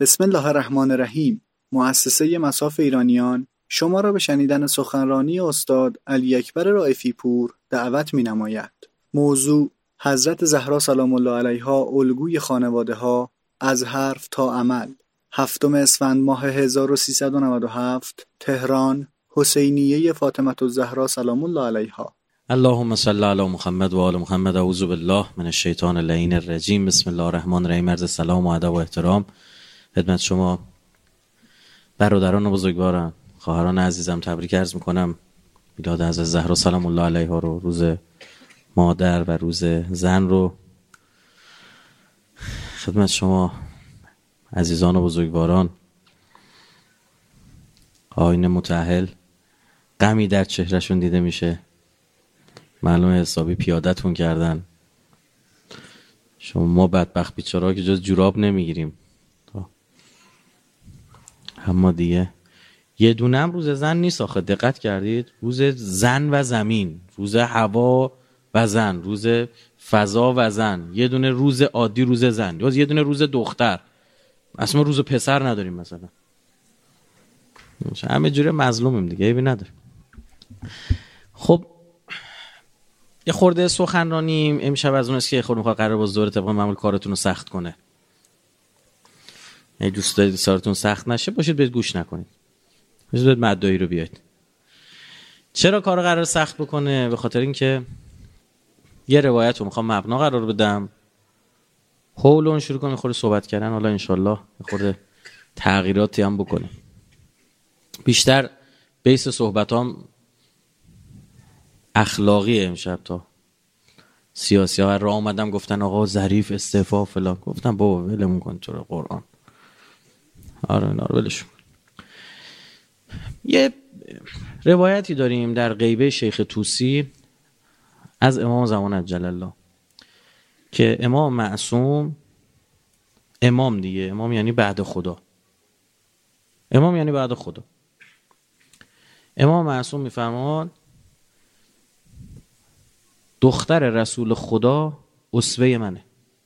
بسم الله الرحمن الرحیم. مؤسسه مصاف ایرانیان شما را به شنیدن سخنرانی استاد علی اکبر رائفی پور دعوت می‌نماید. موضوع: حضرت زهرا سلام الله علیها الگوی خانواده‌ها از حرف تا عمل. 7 اسفند ماه 1397 تهران، حسینیه فاطمه الزهرا سلام الله علیها. اللهم صل علی محمد و آل محمد. اعوذ بالله من الشیطان اللعین الرجیم. بسم الله الرحمن الرحیم. عرض سلام و ادب و احترام خدمت شما برادران بزرگوارم، خواهران عزیزم. تبریک عرض میکنم میلاد حضرت زهرا سلام الله علیها رو، روز مادر و روز زن رو. خدمت شما عزیزان و بزرگواران، آیین متأهل، غمی در چهرهشون دیده میشه، معلومه حسابی پیادتون کردن. شما بدبخت بیچاره‌ها که جز جوراب نمیگیریم. اما دیگه یه دونم روز زن نیست آخه، دقت کردید؟ روز زن و زمین، روز هوا و زن، روز فضا و زن. یه دونه روز عادی روز زن، یا یه دونه روز دختر. اصلا روز پسر نداریم مثلا. همه جوره مظلومیم دیگه، ایبی نداریم. خب یه خورده سخنرانیم امشب از اونست که یه خورده میخواد قرار باز دوره طبق معمول کارتون رو سخت کنه. اگه دوست دارید سارتون سخت نشه باشید برید گوش نکنید، باشید برید مدعی رو بیاید. چرا کار قرار سخت بکنه؟ به خاطر اینکه یه روایت رو میخوام مبنا قرار بدم، حول شروع کنیم خورده صحبت کردن. حالا انشالله خورده تغییراتی هم بکنیم. بیشتر بیس صحبتام اخلاقی امشب. تا سیاسی ها راه اومدم گفتن آقا ظریف استعفا فلان، گفتم بابا ولمون کن تو رو قرآن. آره اینا رو ولش. یه روایتی داریم در غیبه شیخ طوسی از امام زمان عجل الله که امام معصوم، امام دیگه، امام یعنی بعد خدا، امام یعنی بعد خدا. امام معصوم میفرماد دختر رسول خدا اسوه منه.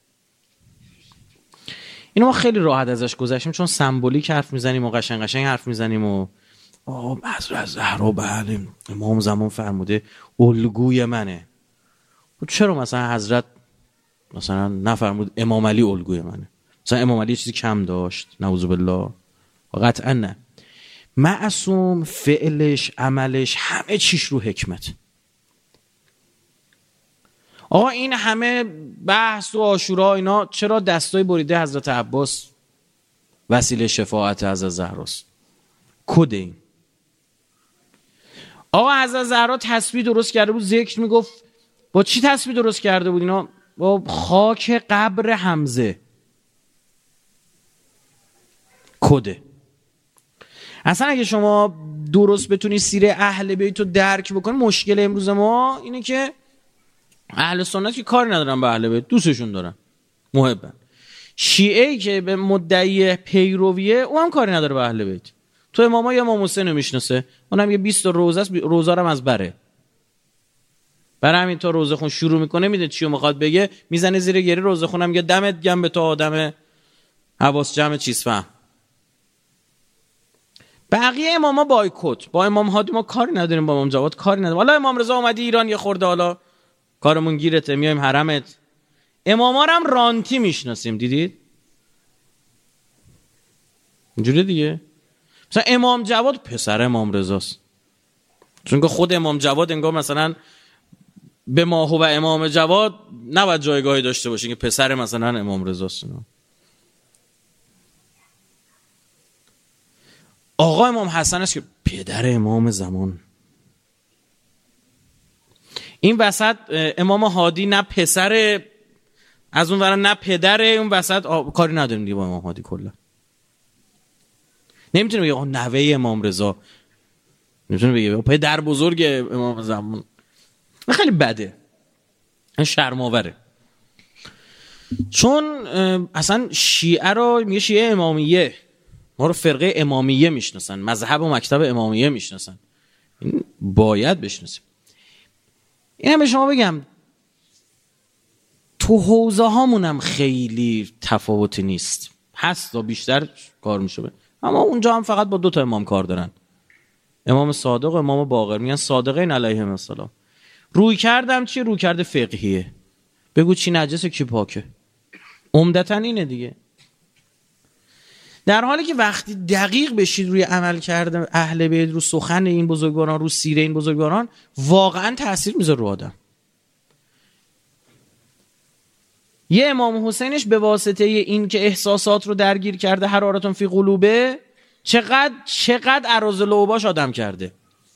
اینو ما خیلی راحت ازش گذشتیم چون سمبولیک حرف میزنیم و قشنگ قشنگ حرف میزنیم و حضرت زهرا بله امام زمان فرموده الگوی منه. چرا مثلا حضرت مثلا نفرمود امام علی الگوی منه؟ مثلا امام علی چیزی کم داشت؟ نعوذ بالله. قطعا نه. معصوم فعلش، عملش، همه چیش رو حکمت. آقا این همه بحث و عاشورا اینا چرا دستای بریده حضرت عباس وسیله شفاعت حضرت زهراست؟ کد این. آقا حضرت زهرا تسبیح درست کرده بود، ذکر میگفت. با چی تسبیح درست کرده بود اینا؟ با خاک قبر حمزه. کده. اصلا اگه شما درست بتونی سیره اهل بیت رو درک بکنی، مشکل امروز ما اینه که اهل سنت که کاری ندارن به اهل بیت، دوستشون دارن، محبن. شیعه‌ای که به مدعی پیرویه اون هم کاری نداره به اهل بیت. تو اماما یا امام حسین رو میشناسه، اونم یه 20 روزه است، روزا رو هم از بره. برای همین تا روزه خون شروع میکنه میده چی رو میخواد بگه، میزنه زیر گری. روزه خونم میگه دمت گرم به تو آدم حواس جمع چیز فهم. بقیه اماما بایکوت. با امام هادی ما کاری نداریم، با امام جواد کاری نداریم. حالا امام رضا اومدی ایران یه خورده حالا کارمون گیرته، میایم حرمت. اماما رو هم رانتی میشناسیم، دیدید؟ اینجوری دیگه. مثلا امام جواد پسر امام رضاست، چون که خود امام جواد انگار مثلا به ما و امام جواد نباید جایگاهی داشته باشه که پسر مثلا امام رضاست. آقا امام حسن است که پدر امام زمان. این وسط امام هادی نه پسر، از اون ور نه پدر، اون وسط کاری نداریم دیگه با امام هادی. کلا نمیتونه بگه نوه امام رضا، نمیتونه بگه پدر بزرگ امام زمان. خیلی بده، شرم‌آوره. چون اصلا شیعه رو میگه شیعه امامیه، ما رو فرقه امامیه میشناسن، مذهب و مکتب امامیه میشناسن. این باید بشناسیم. اینم به شما بگم تو حوزه هامونم خیلی تفاوتی نیست. هست تا بیشتر کار میشه، اما اونجا هم فقط با 2 امام کار دارن، امام صادق و امام باقر، میگن صادقین علیهم السلام. روی کردم چیه؟ روی کرده فقهیه، بگو چی نجسه کی پاکه، عمدتاً اینه دیگه. در حالی که وقتی دقیق بشید روی عمل کرده اهل بیت، رو سخن این بزرگواران، رو سیره این بزرگواران، واقعا تأثیر میذاره رو آدم. یه امام حسینش به واسطه این که احساسات رو درگیر کرده، حرارتون فی قلوبه، چقدر اراذل و اوباش آدم کرده.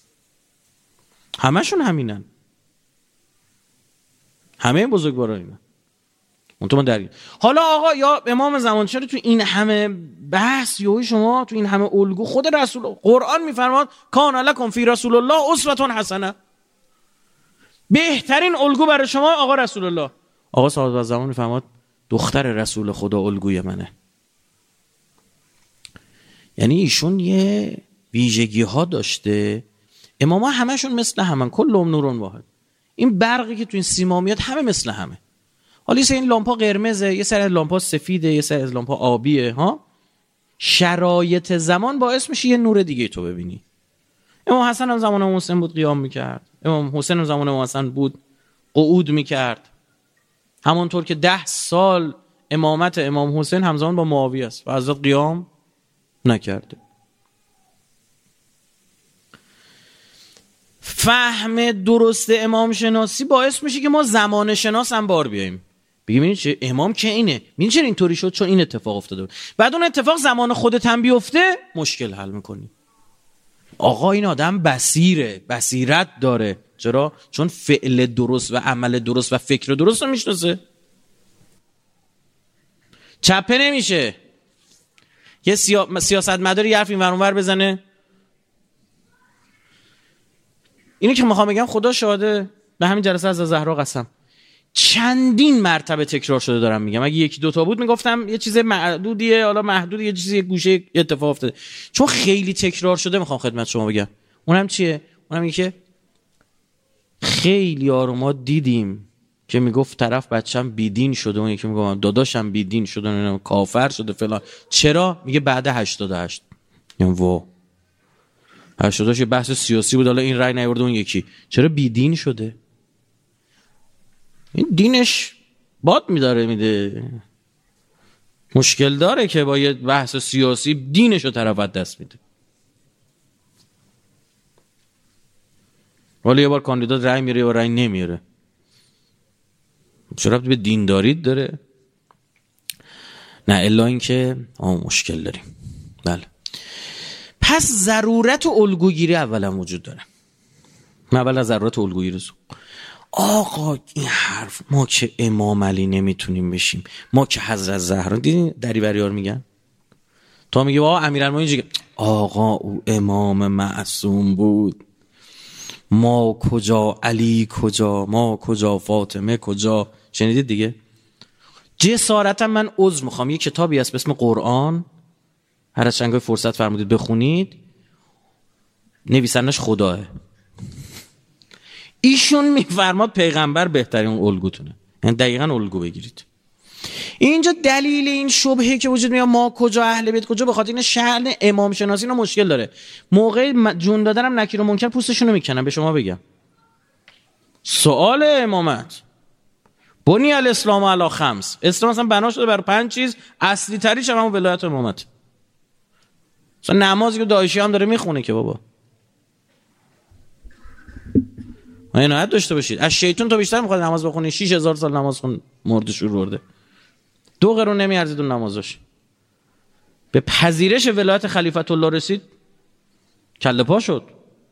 همشون همینن، همه بزرگواران اینن. اونطور درگیر. حالا آقا یا امام زمان، چرا تو این همه بحث یوی شما تو این همه الگو خود رسول قرآن میفرماد کان لکم فی رسول الله اسوة حسنه، بهترین الگو برای شما آقا رسول الله. آقا صاحب زمان میفرماد دختر رسول خدا الگوی منه. یعنی ایشون یه ویژگی ها داشته. اماما همشون مثل همن، کلهم نورون واحد. این برقی که تو این سیما میاد همه مثل همه. حالا یه سری این لامپا قرمزه، یه سری از لامپا سفیده، یه سری از لامپا آبیه ها. شرایط زمان باعث میشه یه نور دیگه تو ببینی. امام حسن هم زمان امام حسین بود قیام میکرد، امام حسین هم زمان امام حسن بود قعود میکرد، همانطور که 10 سال امامت امام حسین همزمان با معاویه است و حضرت قیام نکرده. فهم درست امام شناسی باعث میشه که ما زمان شناس هم بار بیاییم، بگیم این چه امام که اینه، این چرا اینطوری شد؟ چون این اتفاق افتاده بود. بعد اون اتفاق زمان خودت هم بیفته مشکل حل میکنی. آقا این آدم بصیره، بصیرت داره. چرا؟ چون فعل درست و عمل درست و فکر درست رو میشناسه، چپه نمیشه. یه سیاستمدار یه حرف این ور اون ور بزنه، اینی که میخوام بگم خدا شاهده، به همین جلسه از زهرا قسم چندین مرتبه تکرار شده دارم میگم. اگه 1-2 تا بود میگفتم یه چیز معدودیه، حالا محدود، یه چیزی، یه گوشه اتفاق افتاده. چون خیلی تکرار شده میخوام خدمت شما بگم. اونم چیه؟ اونم اینه که خیلی ها رو ما دیدیم که میگفت طرف بچه‌م بیدین شده، اون یکی میگم داداشم بیدین شده، اونم کافر شده فلان. چرا؟ میگه بعد 88. یعنی وا 88 بحث سیاسی بود، حالا این رأی نیورده اون یکی، چرا بیدین شده؟ این دینش باد میده، مشکل داره که با یه بحث سیاسی دینش رو طرف دست میده. ولی یه بار کاندیدات رأی میاره و رأی نمیاره، چرا به دینداریت داره؟ نه الا اینکه مشکل داریم. بله، پس ضرورت الگوگیری اولا وجود داره. من اول از ضرورت الگوگیری آقا این حرف ما که امام علی نمیتونیم بشیم، ما که حضرت زهرا، دیدین دریوریار میگن، تا میگه آقا امیرالمومنین آقا او امام معصوم بود، ما کجا، علی کجا، ما کجا، فاطمه کجا. شنیدید دیگه؟ جسارتا من عذر میخوام، یه کتابی هست به اسم قرآن، هر از چند فرصت فرمودید بخونید، نویسندش خداه. ایشون میفرماد پیغمبر بهترین الگوتونه، یعنی دقیقاً الگو بگیرید. اینجا دلیل این شبهه که وجود میاد ما کجا اهل بیت کجا، بخاطر این شأن امام شناسی اینا مشکل داره. موقع جون دادنم نکیر و منکر پوستشون رو میکنن. به شما بگم سوال امامت بنی الاسلام علی 5، اسلام اصلا بنا شده بر 5 چیز، اصلی تریش هم ولایت امامت. مثلا نمازی که داعشی هم داره میخونه که بابا عنایت داشته باشید. از شیطان تو بیشتر میخواد نماز بخونی، 6000 سال نماز خون مرده شور برده، 2 قرون نمیارزید اون نمازش. به پذیرش ولایت خلیفت الله رسید، کله پا شد.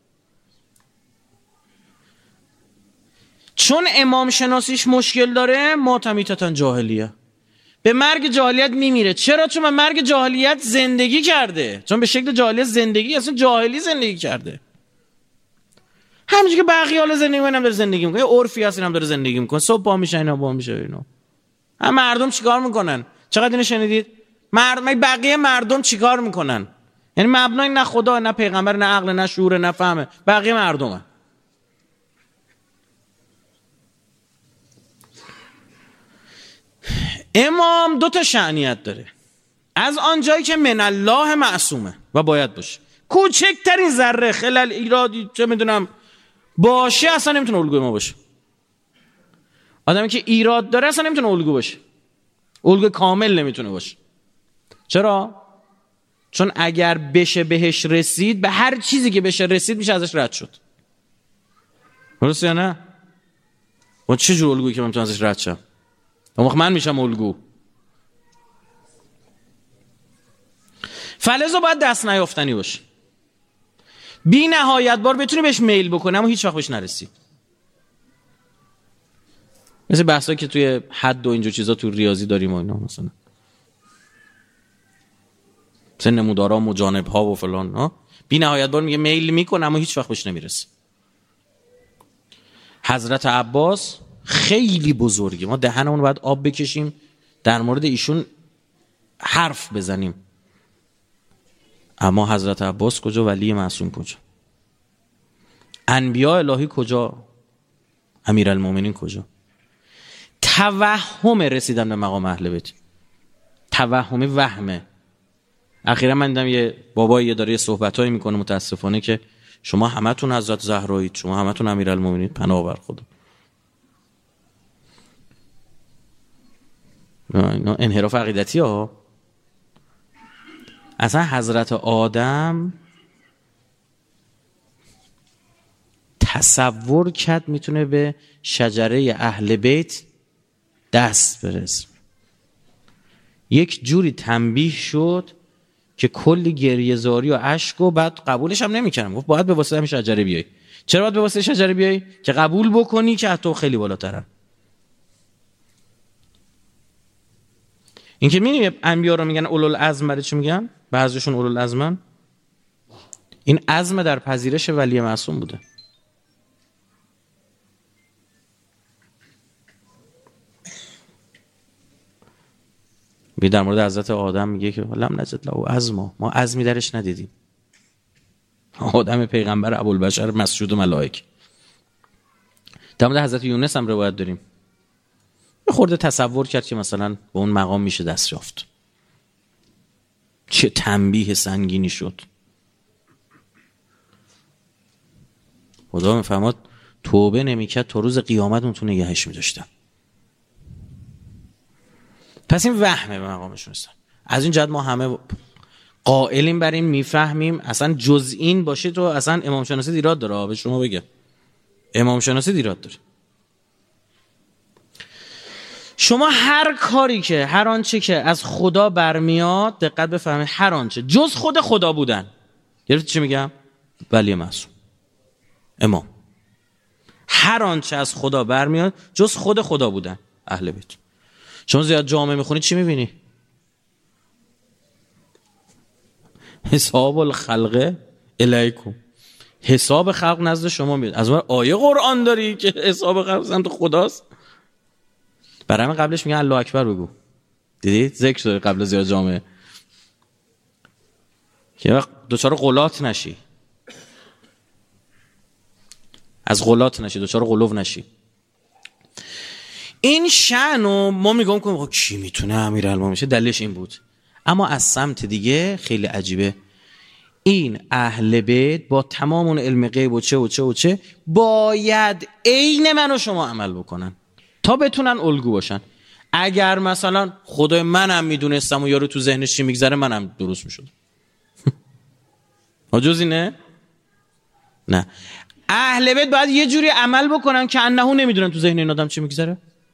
چون امام شناسیش مشکل داره، ماتمیتتن جاهلیه، به مرگ جاهلیت میمیره. چرا؟ چون به مرگ جاهلیت زندگی کرده، چون به شکل جاهلیت زندگی، اصلا جاهلی زندگی کرده. همینجوری که بقیه حالا زندگی میکنن، هم داره زندگی میکنه، یه عرفی هست اینم داره زندگی میکنه، صبح پا میشه اینا، پا میشه اینا. هم مردم چیکار میکنن؟ چقدر اینو شنیدید؟ بقیه مردم چیکار میکنن؟ یعنی مبنای نه خدا، نه پیغمبر، نه عقل، نه شعور، نه فهمه، بقیه مردمن. امام 2 تا شأنیت داره. از آنجایی که من الله معصومه و باید باشه. کوچکترین ذره خلل ایرادی چه میدونم باشه اصلا نمیتونه الگوی ما باشه. آدمی که ایراد داره اصلا نمیتونه الگو باشه، الگو کامل نمیتونه باشه. چرا؟ چون اگر بشه بهش رسید، به هر چیزی که بشه رسید میشه ازش رد شد. درسته یا نه؟ و چه جور الگویی که من میتونم ازش رد شم؟ من میشم الگو. فلزا باید دست نیافتنی باشه، بی نهایت بار بتونی بهش میل بکنی اما هیچ وقت بهش نرسید. مثل بحثایی که توی حد و اینجور چیزا تو ریاضی داریم و اینا، مثلا نمودارا و جانب‌ها و فلان ها، بی نهایت بار میگه میل میکنه اما هیچ وقت بهش نمیرسه. حضرت عباس خیلی بزرگه، ما دهنمون باید آب بکشیم در مورد ایشون حرف بزنیم. اما حضرت عباس کجا، ولی معصوم کجا، انبیاء الهی کجا، امیرالمومنین کجا؟ توهم رسیدن به مقام اهل بیت، توهم وهمه. اخیرا من دیدم یه بابایی داره یه صحبتایی میکنه متاسفانه که شما همتون حضرت زهرایید، شما همتون امیرالمومنین، پناه بر خدا. اینا انحراف عقیدتی ها. اصلا حضرت آدم تصور کرد میتونه به شجره اهل بیت دست برسه، یک جوری تنبیه شد که کلی گریه زاری و اشک و بعد قبولش هم نمی‌کردم. گفت باید به واسطه همین شجره بیای. چرا باید به واسطه شجره بیای؟ که قبول بکنی که حتی خیلی بالاترن. این که می‌بینی انبیا رو میگن اولوالعزم، برای چی میگن؟ بعضیشون اولوالعزمن. این عزم در پذیرش ولی معصوم بوده. بی در مورد حضرت آدم میگه که لم نجد له عزما، ما عزمی درش ندیدیم. آدم پیغمبر ابوالبشر مسجود ملائک. در مورد حضرت یونس هم روایت داریم، یه خورده تصور کرد که مثلا به اون مقام میشه دست یافت. چه تنبیه سنگینی شد. خدا میفرماد توبه نمیکرد تا روز قیامت اون تو نگهش میداشتن. پس این وهمه به مقامشون هستن. از این جهت ما همه قائلیم بر این، میفهمیم اصلا جز این باشه تو اصلا امام شناسی ایراد داره. به شما بگم امام شناسی ایراد داره. شما هر کاری که هر آنچه که از خدا برمیاد، دقت بفهمید، هر آنچه جز خود خدا بودن، گرفت چی میگم؟ ولی معصوم، امام، هر آنچه از خدا برمیاد جز خود خدا بودن، اهل بیت. شما زیاد جامعه میخونید چی میبینی؟ حساب الخلق الیکم، حساب خلق نزد شما میاد. از اون آیه قرآن داری که حساب خلق سمت خداست. برای همین قبلش میگن الله اکبر بگو. دیدید ذکر داره قبل زیاد جامعه که دوچار غلات نشی، از غلات نشی، دوچار غلو نشی. این شأنو ما میگم که کی میتونه امیرالمومنین شه، دلیلش این بود. اما از سمت دیگه خیلی عجیبه، این اهل بیت با تمام اون علم غیب و چه باید عین من و شما عمل بکنن تا بتونن الگو باشن. اگر مثلا خدای منم میدونستم و یارو تو ذهنش چی میگذره منم درست میشد. جز اینه؟ نه، اهل بیت باید یه جوری عمل بکنن که انهو نمیدونن تو ذهن این آدم چی میگذره.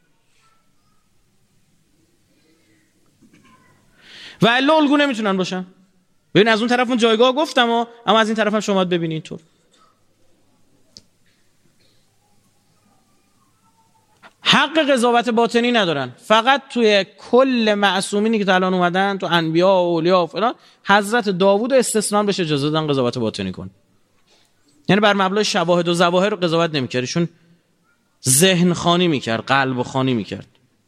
و الا الگو نمیتونن باشن. ببین از اون طرف اون جایگاه گفتم اما از این طرف هم شما باید ببینید اینطور. حق قضاوت باطنی ندارن. فقط توی کل معصومینی که تا الان اومدن، تو انبیا و اولیا و فلان، حضرت داوود استثنا بشه اجازه دادن قضاوت باطنی کن. یعنی بر مبنای شواهد و ظواهر رو قضاوت نمی‌کرد، ایشون ذهن خوانی می‌کرد، قلب خوانی می‌کرد.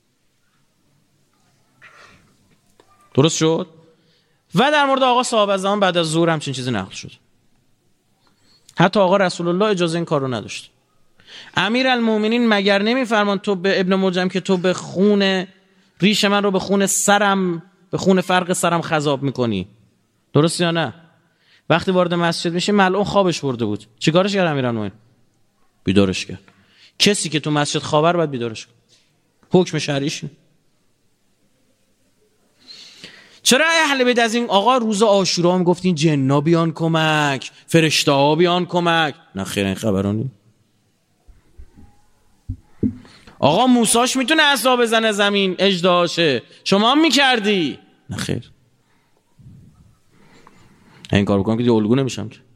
درست شد؟ و در مورد آقا صاحب الزمان بعد از ظهور همچین چیزی نقل شد. حتی آقا رسول الله اجازه این کار رو نداشت. امیرالمومنین مگر نمیفرمان تو به ابن ملجم که تو به خون ریش من رو به خون سرم به خون فرق سرم خضاب میکنی. درست یا نه؟ وقتی وارد مسجد میشه ملعون خوابش برده بود، چیکارش کرد امیرالمومنین؟ بیدارش کرد. کسی که تو مسجد خوابه رو باید بیدارش کرد. حکم شرعیش. چرا اهل بیت از این آقا روز عاشورا هم گفتین جنا بیان کمک، فرشته ها بیان کمک؟ نه خیر، این خبرانی. آقا موساش میتونه عصا بزنه زمین اژدهاشه، شما هم میکردی؟ نه خیر. این کار بکنم که دیگه الگو نمیشم که.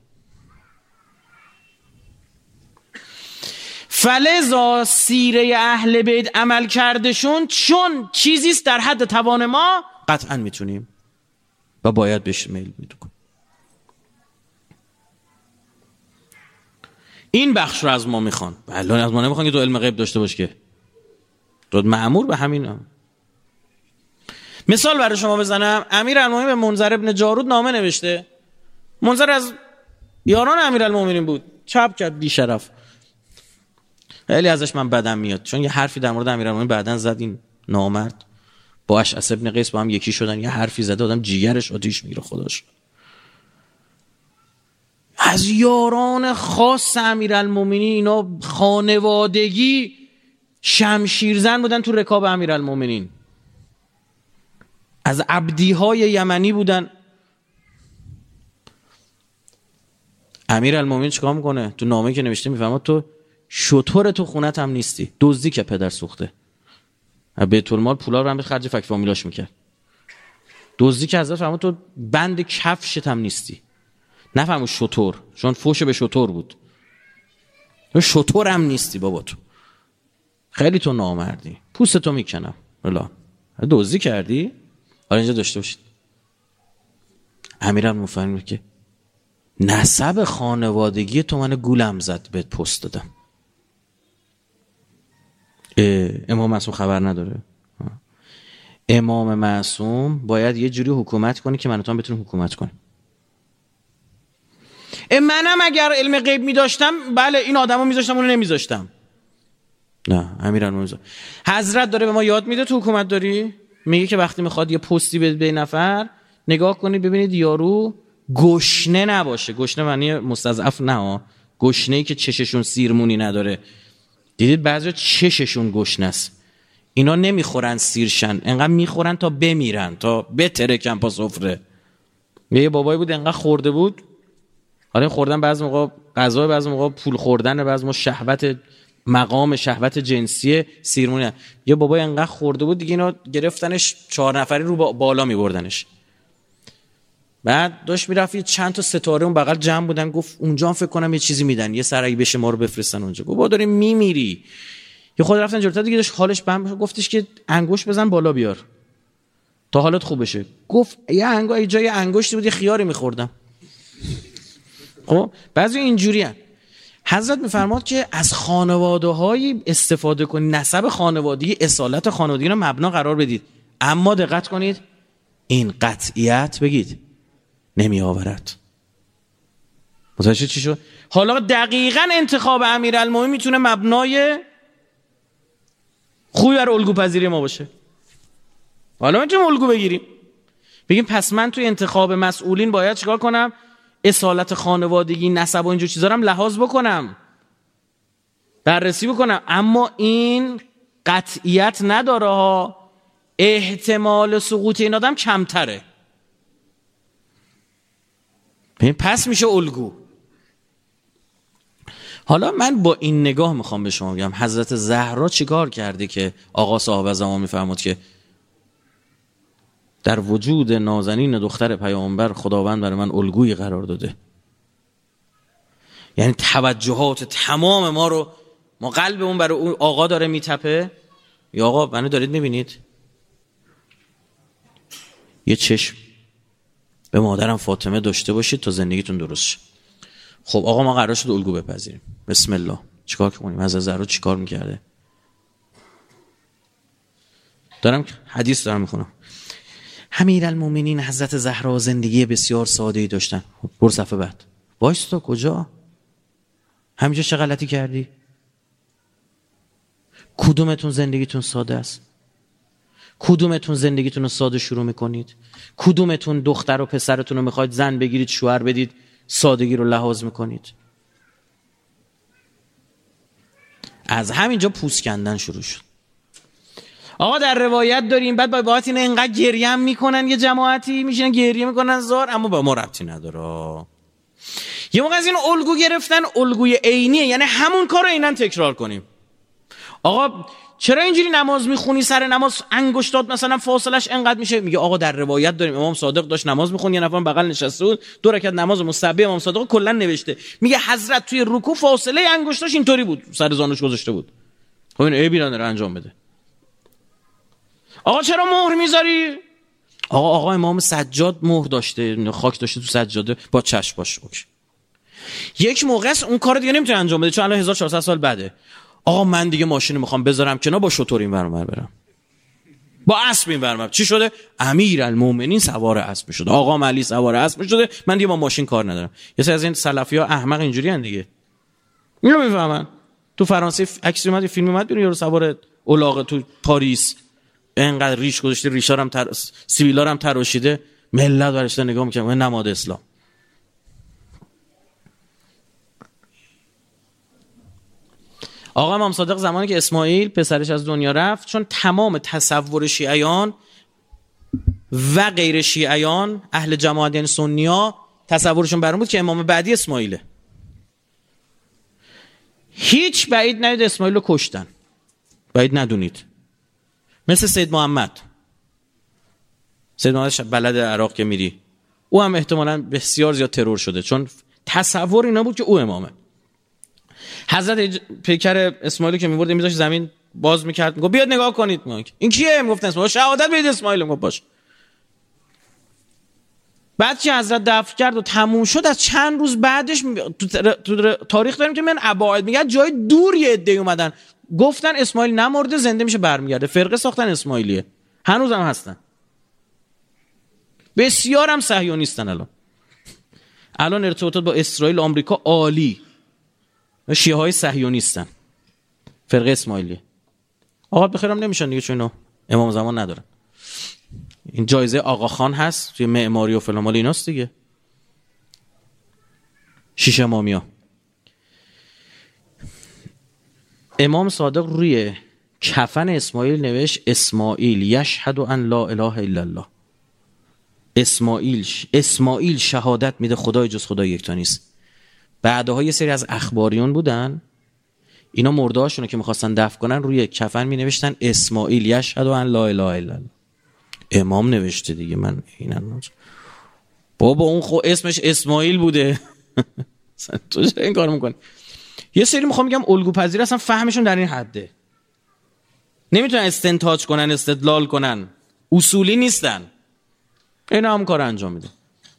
فلذا سیره اهل بیت عمل کردشون چون چیزیست در حد توان ما، قطعا میتونیم و باید بهش میل میکنیم. این بخش رو از ما میخوان. بله از ما نمیخوان که تو علم غیب داشته باش که. تو مأمور به همین هم. مثال برای شما بزنم، امیرالمومنین به منذر ابن جارود نامه نوشته. منذر از یاران امیرالمومنین بود، چپ کرد بی شرف. خیلی ازش من بدم میاد چون یه حرفی در مورد امیرالمومنین بعدن زد. این نامرد با اشعث ابن قیس با هم یکی شدن، یه حرفی زده آدم جیگرش آتیش میگیره. خداش از یاران خاص امیرالمومنین، اینا خانوادگی شمشیرزن بودن تو رکاب امیرالمومنین، از عبدیهای یمنی بودن. امیرالمومنین چیکار میکنه؟ تو نامه‌ای که نوشته میفهمه تو شطور تو خونت هم نیستی، دزدی که پدر سوخته. بیت المال پولا رو هم به خرج فک فامیلاش میکرد. دزدی که ازش فهمه تو بند کفشت هم نیستی. نفهمو شطور، چون فوش به شطور بود. تو شطور هم نیستی بابا، تو خیلی تو نامردی، پوستتو میکنم. والا دزدی کردی؟ آره اینجا داشته باشید. امیرالمومنین فهمید که نسب خانوادگی تو من گولم زد، بهت پست دادم. امام معصوم خبر نداره؟ امام معصوم باید یه جوری حکومت کنه که من و تو هم بتونیم حکومت کنیم. منم اگر علم غیب می‌داشتم بله این آدمو می‌ذاشتم اونو نمی‌ذاشتم. نه امیرالمومنین حضرت داره به ما یاد میده تو حکومت داری، میگه که وقتی میخواد یه پستی بده به نفر، نگاه کنید ببینید یارو گشنه نباشه. گشنه معنی مستضعف نه، گشنه‌ای که چششون سیرمونی نداره. دیدید بعضیا چششون گشنه است، اینا نمیخورن سیرشن، انقدر میخورن تا بمیرن، تا بترکن پا سفره. یه بابایی بود انقدر خورده بود، آره خوردن بعضی موقع غذا، بعضی موقع پول خوردن، بعضی موقع شهوت مقام شهوت جنسی سیرمونی. یه بابای انقدر خورده بود دیگه اینا گرفتنش 4 نفری رو بالا میبردنش. بعد داشت میرفت چند تا ستاره اون بغل جمع بودن، گفت اونجا فکر کنم یه چیزی میدن، یه سرایی بشه ما رو بفرستن اونجا. گفت با داریم میمیری. یه خود رفتن جلوتر دیگه داشت حالش بهم، گفتش که انگشت بزن بالا بیار تا حالت خوب بشه. گفت یه جای انگشتی بود یه خیاری میخوردم. خب بعضی اینجوری هست. حضرت میفرماد که از خانواده‌های استفاده کنید، نسب خانوادگی، اصالت خانوادگی رو مبنا قرار بدید، اما دقت کنید این قطعیت بگید نمی آورد. متوجه چی شد؟ حالا دقیقاً انتخاب امیرالمومنین میتونه مبنای خوبی برای الگو پذیری ما باشه. حالا میتونیم الگو بگیریم، بگیم پس من توی انتخاب مسئولین باید چیکار کنم؟ اصالت خانوادگی، نسب و اینجور چیزا رو هم لحاظ بکنم، بررسی بکنم، اما این قطعیت نداره ها. احتمال سقوط این آدم کمتره. پس میشه الگو. حالا من با این نگاه میخوام به شما بگم حضرت زهرا چیکار کرده که آقا صاحب زمان میفرماد که در وجود نازنین دختر پیامبر خداوند برای من الگویی قرار داده. یعنی توجهات تمام ما رو، ما قلبمون برای اون آقا داره میتپه. یا آقا منو دارید میبینید؟ یه چشم به مادرم فاطمه داشته باشید تا زندگیتون درست شه. خب آقا ما قرار شد الگو بپذیریم. بسم الله چیکار کنیم؟ حضرت زهرا چیکار میکرده؟ دارم حدیث دارم میخونم. امیرالمومنین حضرت زهرا زندگی بسیار ساده‌ای داشتن. برو صفحه بعد. وایستا کجا؟ همینجا چه غلطی کردی؟ کدومتون زندگیتون ساده است؟ کدومتون زندگیتون رو ساده شروع میکنید؟ کدومتون دختر و پسرتون رو میخواید زن بگیرید شوهر بدید سادگی رو لحاظ میکنید؟ از همینجا پوست کندن شروع شد. آقا در روایت داریم بعد باید این اینقدر گریه میکنن، یه جماعتی میشینن گریه میکنن زار، اما با ما ربطی نداره. یه موقع از این الگو گرفتن الگوی عینیه، یعنی همون کار رو عیناً تکرار کنیم. آقا چرا اینجوری نماز میخونی؟ سر نماز انگشتات مثلا فاصلش انقدر میشه. میگه آقا در روایت داریم امام صادق داشت نماز میخوند، یه نفر بغل نشسته بود 2 رکعت نماز مستحب امام صادق کلا نوشته. میگه حضرت توی رکوع فاصله انگشتاش اینطوری بود، سر زانوش گذاشته بود. خب این عیبی نداره انجام بده. آقا چرا مهر میذاری؟ آقا امام سجاد مهر داشته، خاک داشته تو سجاده، با چشم باش. اوکی. یک موقع است اون کارو دیگه نمیتونه انجام بده چون الان 1400 سال بعده. آقا من دیگه ماشین میخوام بذارم کنار، با شتر این ور اون ور برم، با اسب این ور برم. چی شده؟ امیرالمومنین سوار اسب شده، آقا علی سوار اسب شده، من دیگه با ماشین کار ندارم. یه سری از این سلفی‌ها احمق اینجوری ان دیگه. اینو میفهمن. تو فرانسه عکس اومد، فیلم اومد، بیرون یارو سوار الاغ تو پاریس، اینقدر ریش گذاشته، ریشارم سیبیلارم تراشیده، ملت برشته نگاه میکنه، نماد اسلام. آقا امام صادق زمانی که اسماعیل پسرش از دنیا رفت، چون تمام تصور شیعیان و غیر شیعیان اهل جماعت یعنی سنی‌ها تصورشون بر این بود که امام بعدی اسماعیله. هیچ بعید ندید اسماعیل رو کشتن، بعید ندونید. مثل سید محمد بلد عراق که میری، او هم احتمالاً بسیار زیاد ترور شده چون تصور اینا بود که او امامه. حضرت پیکر اسماعیل که میبرد میذاشت زمین باز میکرد، میگفت بیاد نگاه کنید. این کیه؟ میگفتن اسماعیل. شهادت بدید اسماعیل. میگفت باش. بعد که حضرت دفن کرد و تموم شد، از چند روز بعدش تو تاریخ داریم که من اباعد میگن جای دور یه عده اومدن گفتن اسماعیل نمرده، زنده میشه برمیگرده، فرقه ساختن اسماعیلیه، هنوز هم هستن، بسیار هم صهیونیستن. الان ارتباطات با اسرائیل و آمریکا عالی، شیعه های صهیونیستن، فرقه اسماعیلیه. آقا بخیرم نمیشن دیگه چون امام زمان ندارن. این جایزه آقا خان هست توی معماری و فلان مال ایناست دیگه. شیشه امامیا. امام صادق روی کفن اسماعیل نوشت اسماعیل یشهد ان لا اله الا الله. اسماعیل شهادت میده خدای جز خدا یکتا نیست. بعدها یه سری از اخباریون بودن، اینا مردهاشونو که میخواستن دفن کنن روی کفن می نوشتن اسماعیل یشهد ان لا اله الا الله. امام نوشته دیگه، من اینا بابا اون خب اسمش اسماعیل بوده. تو چرا این کارو میکنی؟ یه سری میخوام بگم الگو پذیر اصلا فهمشون در این حده، نمیتونن استنتاج کنن، استدلال کنن، اصولی نیستن، اینا هم کار انجام میده.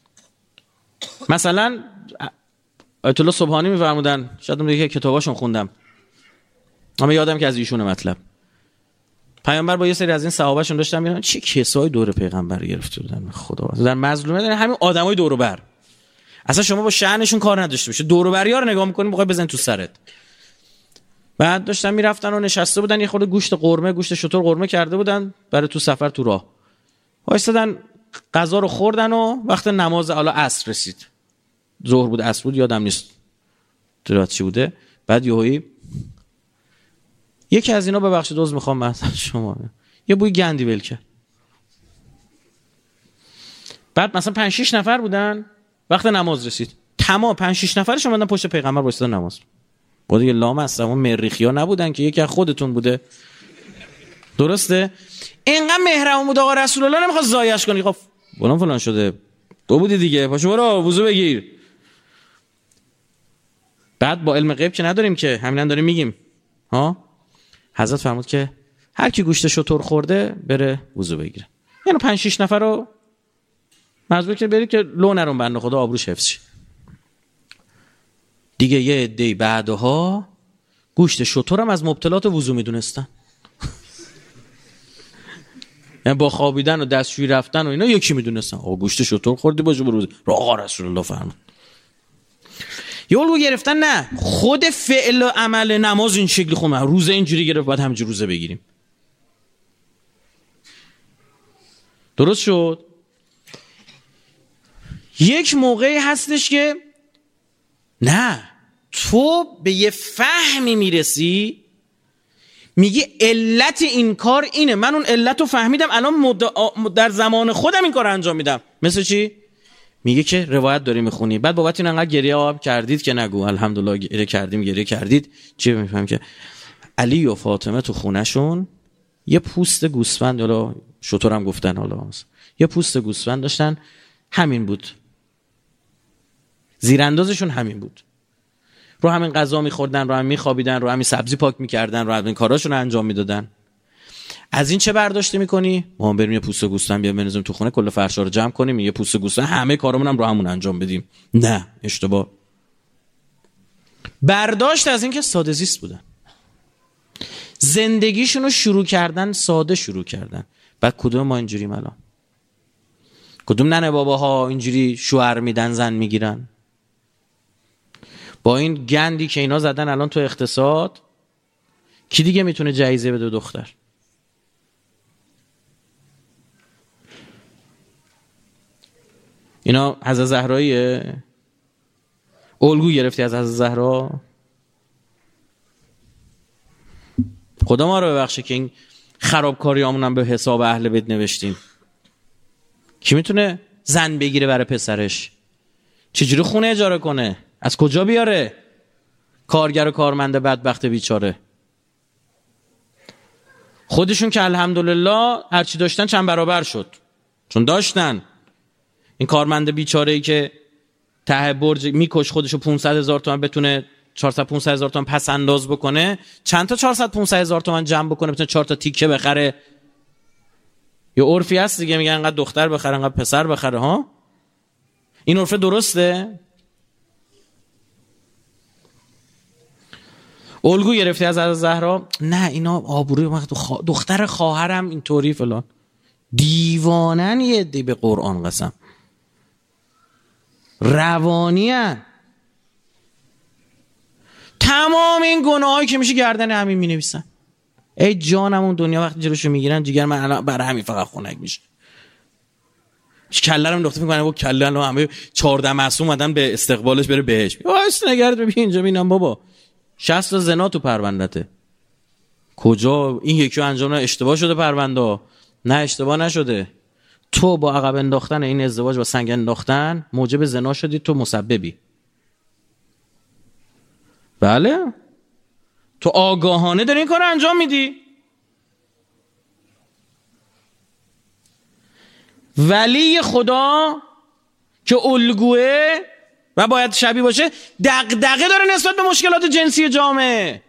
مثلا آیت الله سبحانی میفرمودن، شاید اون دیگه کتاباشون خوندم اما یادم که از ایشونه مطلب، پیامبر با یه سری از این صحابهشون داشتن میرن، چه کسایی دور پیغمبر گرفته بودن خدا در مظلومه، در همین آدمای دور و بر، اصلا شما با شأنشون کار نداشته باشه، دور و بری‌ها رو نگاه می‌کنی می‌خوای بزن تو سرت. بعد داشتن میرفتن و نشسته بودن، یه خورده گوشت شتر قرمه کرده بودن برای تو سفر تو راه، وایسادن غذا رو خوردن و وقت نماز عصر رسید، ظهر بود عصر بود یادم نیست درات چی بوده. بعد یهویی یکی از اینا ببخشید عذر میخوام مثلا شما، یه بوی گندی ول کرد. بعد مثلا 5-6 نفر بودن، وقت نماز رسید، تمام 5-6 نفرش اومدن پشت پیغمبر وایسادن نماز. با دیگه لام هستن، اون مریخیا نبودن که یکی از خودتون بوده، درسته؟ اینقدر مهربون بود آقا رسول الله، نمیخواد ضایعش کنی. خب فلان شده، تو بودی دیگه، پاشو برو وضو بگیر. بعد با علم غیب که نداریم که، همینا داریم میگیم ها. حضرت فرمود که هر کی گوشت شتر خورده بره وضو بگیره. یعنی 5-6 نفر رو مجبور که برید که لو نرون بنده خدا آبروش حفظ شه. دیگه یه عده بعدها گوشت شتر هم از مبتلات وضو میدونستن. یعنی با خوابیدن و دستشویی رفتن و اینا یکی میدونستن آقا گوشت شتر خوردی باشه برو آقا رسول الله فرمود. یه الگو گرفتن، نه خود فعل و عمل نماز این شکلی خونه روزه اینجوری گرفت باید همینجوری روزه بگیریم. درست شد؟ یک موقعی هستش که نه، تو به یه فهمی میرسی، میگی علت این کار اینه، من اون علت رو فهمیدم، الان در زمان خودم این کار انجام میدم. مثل چی؟ میگه که روایت داری میخونی، بعد بابت این انقدر گریه آب کردید که نگو الحمدلله گریه کردید. چی میفهم که علی و فاطمه تو خونهشون یه پوست گوسفند، حالا شطورم گفتن، حالا یه پوست گوسفند داشتن، همین بود، زیراندازشون همین بود، رو همین غذا میخوردن، رو همین میخوابیدن، رو همین سبزی پاک میکردن، رو همین کاراشون انجام میدادن. از این چه برداشتی میکنی؟ ما هم بریم یه پوست گوسفند بیام بنزیم تو خونه، کل فرشا رو جمع کنیم، یه پوست گوسفند همه کارامون هم رو همون انجام بدیم. نه، اشتباه. برداشت از این که ساده زیست بودن، زندگیشون رو شروع کردن ساده شروع کردن. بعد کدوم ما اینجوریم الان؟ کدوم ننه باباها اینجوری شوهر میدن زن میگیرن؟ با این گندی که اینا زدن الان تو اقتصاد، کی دیگه میتونه جایزه بده دختر؟ اینا حضرت زهراییه؟ الگو گرفتی از حضرت زهرا؟ خدا ما رو ببخشه که این خرابکاریامون هم به حساب اهل بیت نوشتیم. کی میتونه زن بگیره برای پسرش؟ چجوری خونه اجاره کنه؟ از کجا بیاره؟ کارگر و کارمنده بدبخت بیچاره. خودشون که الحمدلله هرچی داشتن چند برابر شد، چون داشتن. این کارمنده بیچاره‌ای که ته برج میکش خودشو 500,000 تومان بتونه 400-500,000 تومان پس انداز بکنه، چند تا 400-500,000 تومان جمع بکنه بتونه 4 تا تیکه بخره. یه عرفی هست دیگه، میگن انقدر دختر بخره انقدر پسر بخره. ها، این عرف درسته؟ الگو گرفتی از حضرت زهرا؟ نه، اینا آبروی من دختر خواهرم اینطوری فلان. دیوانن یه عده به قرآن قسم، روانیان. تمام این گناهایی که میشه گردن همین مینویسن. ای جانم، اون دنیا وقتی جلوشو میگیرن جیگر من الان برای همین فقط خنک میشه. کله رو انداخته میکنن، با کله الان همه 14 معصوم اومدن به استقبالش بره بهش. واسه نگرد ببین اینجا ببینم بابا 60 تا زنا تو پروندته. کجا این یکی رو انجام اشتباه شده پرونده؟ نه، اشتباه نشده. تو با عقب انداختن این ازدواج با سنگ انداختن موجب زنا شدی، تو مسببی. بله، تو آگاهانه داری این کار انجام میدی. ولی خدا که الگوه و باید شبیه باشه، دغدغه داره نسبت به مشکلات جنسی جامعه.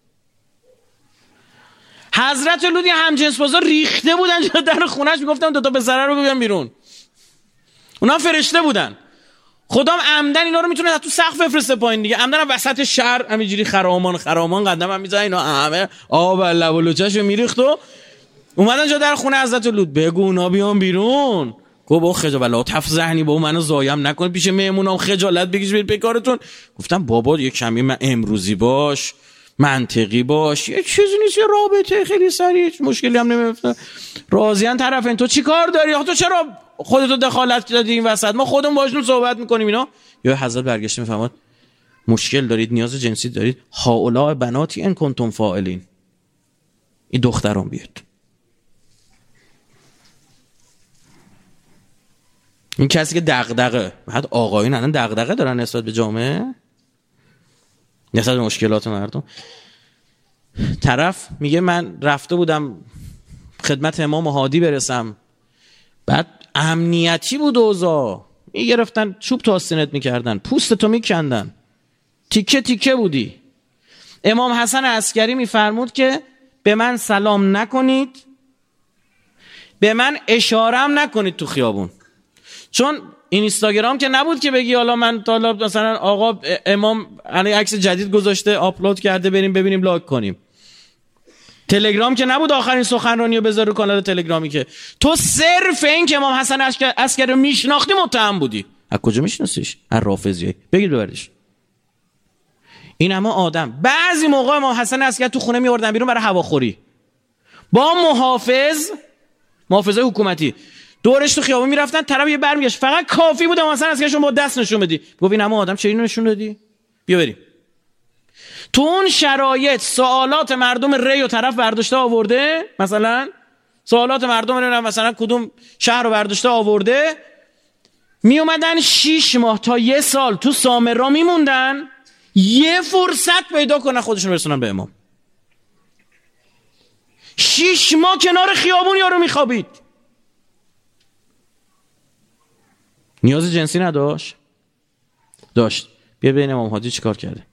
حضرت لوط همجنس بازا ریخته بودن در خونهش، میگفتن دو تا پسره رو بیان بیرون. اونا فرشته بودن. خدام عمدن اینا رو میتونه تو سقف بفرسته پایین دیگه، عمدن وسط شهر همینجوری خرامان قدم هم میزنن، اینا همه آب لب و لوچه‌شو میریخت و اومدن جا در خونه حضرت لوط. بگو اونا بیان بیرون. گفت خجالت تفزهنی، با منو زایم نکن پیش مهمونام، خجالت بکش برید به کارتون. گفتم بابا یه کمی من امروزی باش، منطقی باش، یه چیزی نیست، یه رابطه خیلی سریع، مشکلی هم نمیفته، راضیان طرفین. تو چی کار داری؟ تو چرا خودتو دخالت دادی این وسط؟ ما خودمون باشون صحبت میکنیم. اینا یا حضرت برگشته میفهمد مشکل دارید، نیاز جنسی دارید، هؤلاء بناتی ان کنتم فاعلین. این دخترام بیاد. این کسی که دغدغه، بعد آقایون الان دغدغه دارن نسبت به جامعه، نسبت به مشکلات مردم. طرف میگه من رفته بودم خدمت امام هادی برسم، بعد امنیتی بود اوضاع، میگرفتن چوب تا آستینت میکردن، پوستتو میکندن، تیکه تیکه بودی. امام حسن عسکری میفرمود که به من سلام نکنید، به من اشارم نکنید تو خیابون. چون این اینستاگرام که نبود که بگی حالا من تا مثلا آقا امام عکس جدید گذاشته آپلود کرده بریم ببینیم لایک کنیم. تلگرام که نبود آخرین سخنرانی رو بذار رو کانال تلگرامی، که تو صرف این که امام حسن عسکری رو میشناختی متهم بودی. از کجا میشناسیش؟ از رافضیه. بگید ببرش. این همه آدم بعضی موقع امام حسن عسکری تو خونه میوردن بیرون برای هواخوری با محافظای حکومتی. دورش تو خیابون میرفتن، طرف یه برمیگشت، فقط کافی بود مثلا از کشون با دست نشون بدی، گفت این همون آدم چه اینو نشون دادی، بیا بریم. تو اون شرایط سوالات مردم ری و طرف برداشته آورده، مثلا سوالات مردم رو مثلا کدوم شهر رو برداشته آورده، می اومدن 6 ماه تا 1 سال تو سامرا میموندن، یه فرصت پیدا کنن خودشون برسونن به امام. 6 ماه کنار خیابون یارو میخوابید. نیاز جنسی نداشت؟ داشت. بیا ببین امام هادی چیکار کرده.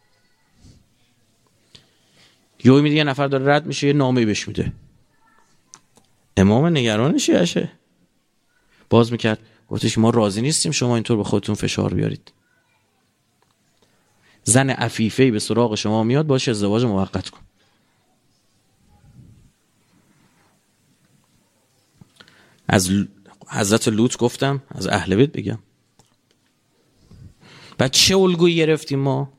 یهو میگه یه نفر داره رد میشه، یه نامه‌ای بهش میده. امام نگران شیعشه. باز میکرد، گفتش ما راضی نیستیم شما اینطور به خودتون فشار بیارید. زن عفیفه‌ای به سراغ شما میاد، باشه ازدواج موقت کن. از حضرت لوط گفتم، از اهل بیت بگم. بعد چه الگویی گرفتیم ما؟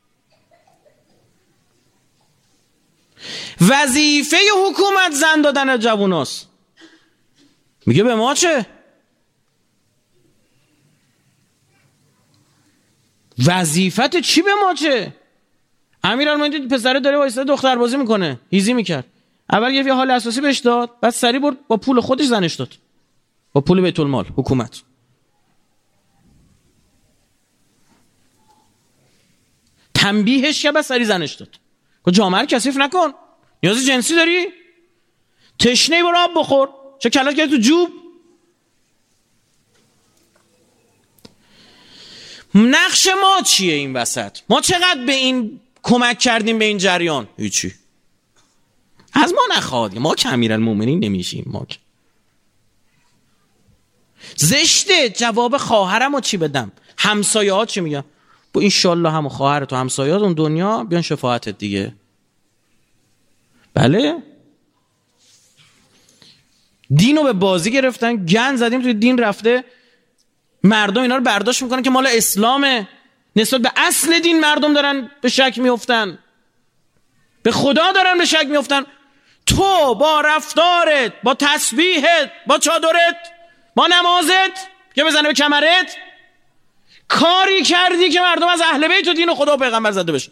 وظیفه حکومت زن دادن جووناست. میگه به ما چه؟ وظیفت چی به ما چه؟ امیرالمومنین پسره داره وایساده دختر بازی میکنه، هیزی میکرد، اول یه حال اساسی بهش داد، بعد سری برد با پول خودش زنش داد، با پول بیت المال حکومت. تنبیهش که بعد سری زنش داد، گفت جامعه رو کثیف نکن، نیاز جنسی داری؟ تشنه‌ای برو آب بخور، چه کلات کردی تو جوب؟ نقش ما چیه این وسط؟ ما چقدر به این کمک کردیم به این جریان؟ هیچی. از ما نخواد، ما که امیرالمومنین نمیشیم. ما که زشته. جواب خواهرمو چی بدم؟ همسایه ها چی میگن؟ با انشالله هم خواهرت و همسایه‌ات اون دنیا بیان شفاعتت دیگه. بله، دینو به بازی گرفتن، گند زدیم توی دین، رفته مردم اینا رو برداشت میکنن که مال اسلامه. نسبت به اصل دین مردم دارن به شک میفتن، به خدا دارن به شک میفتن. تو با رفتارت، با تسبیحت، با چادرت، با نمازت که بزنه به کمرت، کاری کردی که مردم از اهل بیت و دین و خدا و پیغمبر زده بشن.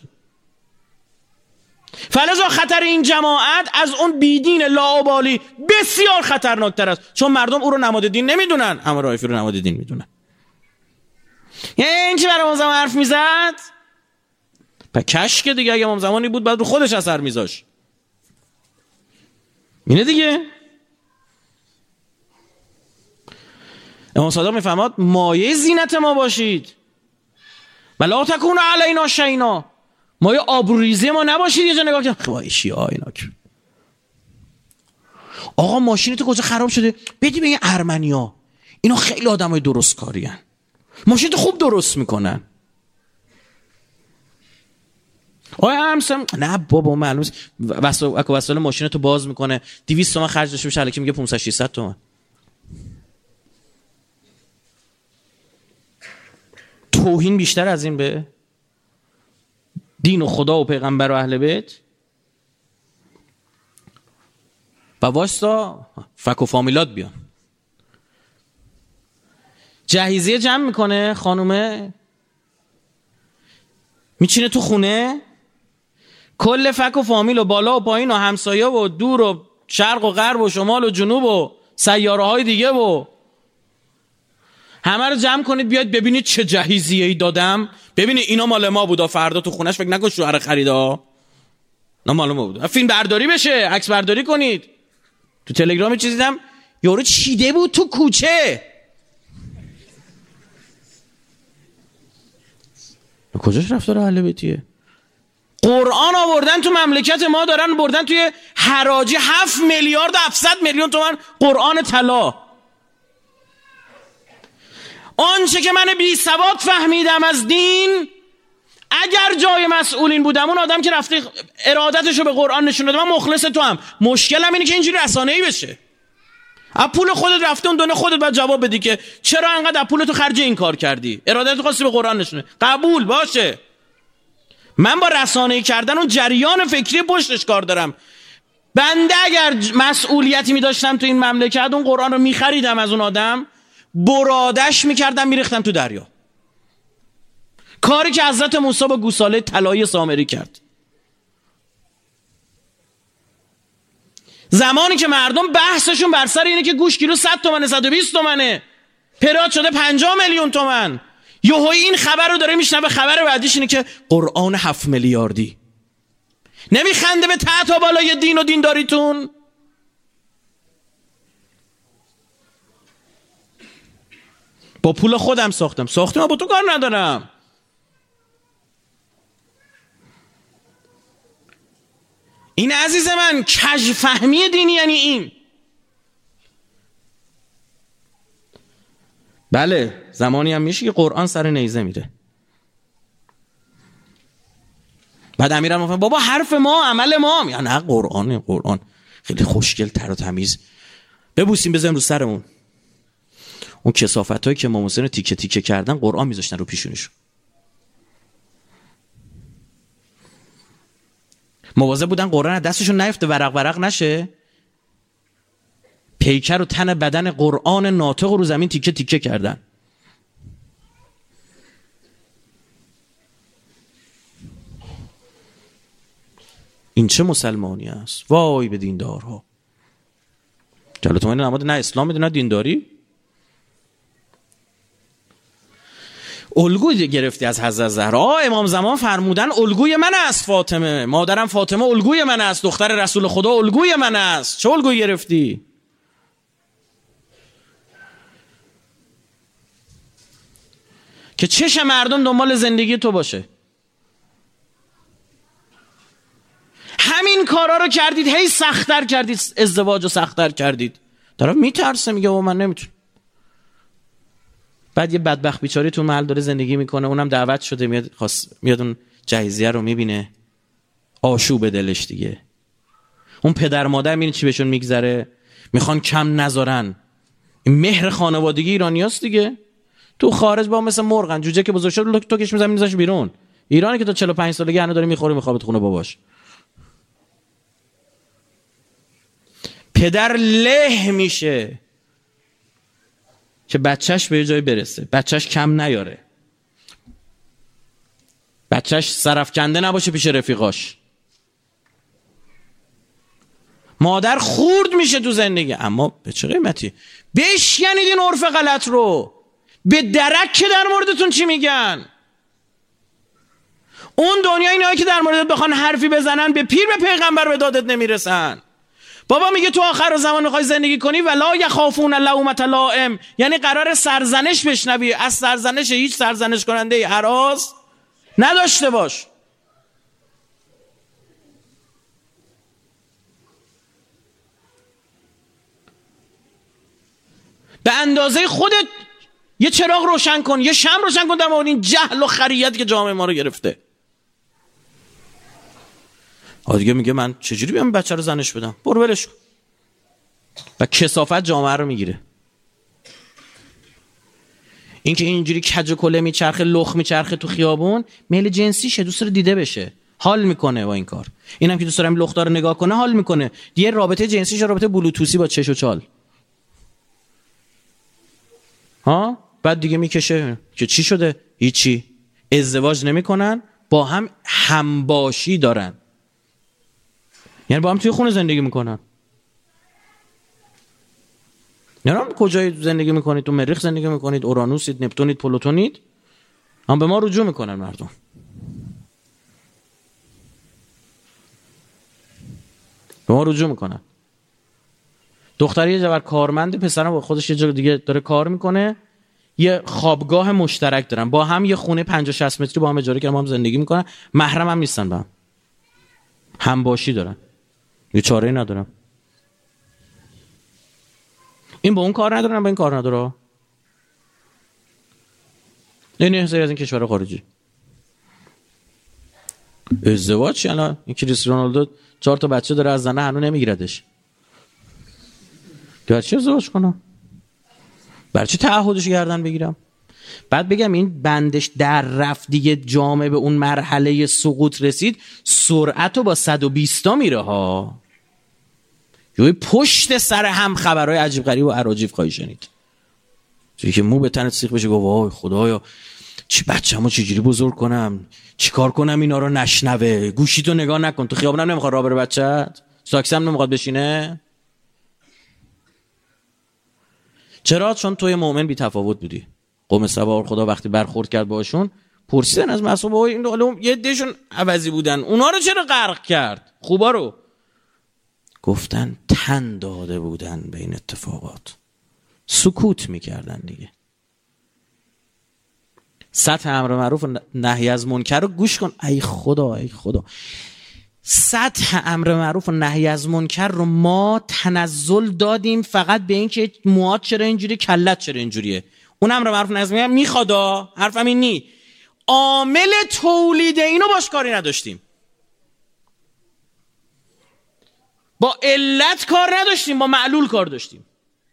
فلذا خطر این جماعت از اون بیدین لاابالی بسیار خطرناکتر است، چون مردم او رو نماد دین نمیدونن، اما رایفی رو نماد دین میدونن. یعنی این چی برای امام زمان حرف میزد؟ پس کشک دیگه، اگه امام زمانی بود بعد رو خودش اثر میذاشت. اینه دیگه. امام صادق میفهمد مایه زینت ما باشید، بلا تکون علینا شینا، مایه آبروریزی ما نباشید. یه جا نگاه کنم خواهی شیعه اینا که آقا ماشین تو کجا خراب شده، بدی به این ارمنیا، اینا خیلی آدمای درست کاری هن، ماشین تو خوب درست میکنن. آیا همسم نه بابا معلومه وسایل ماشین تو باز میکنه، 200 تومن خرج داشته بشه الکی میگه 500 600 تومن. توهین بیشتر از این به دین و خدا و پیغمبر و اهل بیت. و واستا فک و فامیلات بیان. جهیزیه جمع میکنه خانومه، میچینه تو خونه، کل فک و فامیل و بالا و پایین و همسایه و دور و شرق و غرب و شمال و جنوب و سیاره های دیگه و همه رو جمع کنید بیاید ببینید چه جهیزیه‌ای دادم، ببینید اینا مال ما بودا، فردا تو خونش فکر نکن شوهر خریدا، اینا مال ما بودا. فیلم برداری بشه، عکس برداری کنید. تو تلگرام چیزی دیدم یارو چیده بود تو کوچه. کجاش رفتار اهل بیتیه؟ قرآن آوردن تو مملکت ما، دارن بردن توی حراجی 7 میلیارد و 700 میلیون تومان قرآن طلا. آنچه که من بی سواد فهمیدم از دین، اگر جای مسئولین بودم، اون آدم که رفته ارادتشو به قرآن نشون داده، من مخلص تو هم، مشکلم اینه که اینجوری رسانه‌ای بشه. از پول خودت رفته اون دونه، خودت باید جواب بدی که چرا انقدر از پولتو خرج این کار کردی، ارادت خواستی به قرآن نشونه، قبول باشه. من با رسانه‌ای کردن اون جریان فکری پشتش کار دارم. بنده اگر مسئولیتی می داشتم تو این مملکت، اون قرآن رو می خریدم از اون آدم، برادش می کردم می ریختم تو دریا. کاری که حضرت موسی با گوساله طلایی سامری کرد. زمانی که مردم بحثشون بر سر اینه که گوش کیلو 100 تومنه 120 تومنه، پرات شده 50 میلیون تومن، یهویی این خبر رو داره میشنوه، خبر بعدیش اینه که قرآن 7 میلیاردی. نمیخنده به تحت و بالای دین و دینداریتون؟ با پول خودم ساختم با تو کار ندارم. این عزیز من کج فهمی دینی یعنی این. بله زمانی هم میشه که قرآن سر نیزه میره. بعد امیرم میگه بابا حرف ما عمل ما، یا نه قرآن خیلی خوشگل تر و تمیز، ببوسیم بزنیم رو سرمون. اون کثافتایی که امام حسین تیکه تیکه کردن قرآن میذاشتن رو پیشونیشون. مواظب بودن قرآن دستشون نیفته، ورق نشه. پیکر و تن بدن قرآن ناطق رو زمین تیکه تیکه کردن. این چه مسلمانی است؟ وای به دیندارها. جلوتون این نماد نه اسلام نه دینداری. الگوی گرفتی از حضرت زهرا. امام زمان فرمودن الگوی من است فاطمه، مادرم فاطمه الگوی من است، دختر رسول خدا الگوی من است. چه الگوی گرفتی؟ که چشم مردم دنبال زندگی تو باشه. همین کارا رو کردید، هی سخت‌تر کردید، ازدواج رو سخت‌تر کردید. طرف میترسه میگه و من نمیتونم. بعد یه بدبخت بیچاره تو محل داره زندگی میکنه، اونم دعوت شده، میاد اون جهیزیه رو میبینه، آشوب دلش دیگه. اون پدر مادر میبینه چی بهشون میگذره، میخوان کم نذارن. این مهر خانوادگی ایرانیاست دیگه. تو خارج با مثل مرغن، جوجه که بزرگ شد توکش میزنن میذاش بیرون. ایرانی که تا 45 سالگی هنوز داره میخوره میخوابه تو خونه باباش. پدر له میشه که بچهش به جای برسه، بچهش کم نیاره، بچهش سرفکنده نباشه پیش رفیقاش. مادر خورد میشه تو زندگی، اما به چه قیمتی؟ بشکنید این عرف غلط رو، به درک که در موردتون چی میگن. اون دنیا اینایی که در موردت بخوان حرفی بزنن، به پیر به پیغمبر به دادت نمیرسن. بابا میگه تو آخر زمان میخوای زندگی کنی ولا یخافون لومة لائم، یعنی قرار سرزنش بشنوی. از سرزنش هیچ سرزنش کننده هراس نداشته باش. به اندازه خودت یه چراغ روشن کن، یه شمع روشن کن در مورد این جهل و خریت که جامعه ما رو گرفته. دیگه میگه من چجوری بیام بچه رو زنش بدم؟ برو ولش کن. و کثافت جامعه رو میگیره. این که اینجوری کج و کله میچرخه، لخ میچرخه تو خیابون، میل جنسیشه، دوست رو دیده بشه، حال میکنه با این کار. اینم که دوست داره لختا رو نگاه کنه حال میکنه. دیگه رابطه جنسیش رابطه بلوتوسی با چش و چال. بعد دیگه میکشه که چی شده؟ هیچی. ازدواج نمیکنن، با هم همباشی دارن، یعنی با هم توی خونه زندگی میکنن. نرام کجای زندگی میکنید؟ تو مریخ زندگی میکنید، اورانوسید، نپتونید، پلوتونید، هم به ما رجوع میکنن مردم. به ما رجوع میکنن. دختری یه جور کارمند، پسرم با خودش یه جور دیگه داره کار میکنه، یه خوابگاه مشترک دارن، با هم یه خونه 50-60 متری با هم اجاره کردن، با هم زندگی میکنن، محرم هم نیستن، با هم باشی دارن، یه چاره‌ای ندارن. این با اون کار ندارن، با این کار نداره. این هزاری از این کشور خارجی ازدواج، یعنی این کریستیانو رونالدو 4 تا بچه داره، از زنه هنو نمیگیردش. برای چی ازدواج کنم؟ برای چی تعهدش گردن بگیرم؟ بعد بگم این بندش در رفت دیگه، جامعه به اون مرحله سقوط رسید، سرعت رو با 120 تا میره ها. یه پشت سر هم خبرهای عجیب غریب و عراجیف خواهی شنید. چیزی که مو به تنت سیخ بشه گفت وای خدایا چی بچه‌مو چجوری بزرگ کنم، چیکار کنم اینا رو نشنوه، گوشیتو نگاه نکن، تو خیابونم نمیخواد راه بره بچه‌ت، تاکسی هم نمیخواد بشینه. چرا؟ چون توی مؤمن بی تفاوت بودی. قوم سبا خدا وقتی برخورد کرد باشون پرسیدن از مسعود بابا این حالا یه عدهشون عوضی بودن، اونا رو چرا غرق کرد؟ خوبا رو گفتن تن داده بودن به این اتفاقات، سکوت میکردن دیگه. سطح امر معروف و نهی از منکر رو گوش کن. ای خدا ای خدا، سطح امر معروف و نهی از منکر رو ما تنزل دادیم فقط به این که موات چرا اینجوری، کلت چرا اینجوریه. اون امر معروف و نهی از منکر میخوادا، حرفم این نی، عامل تولید اینو باش کاری نداشتیم، با علت کار نداشتیم، با معلول کار داشتیم.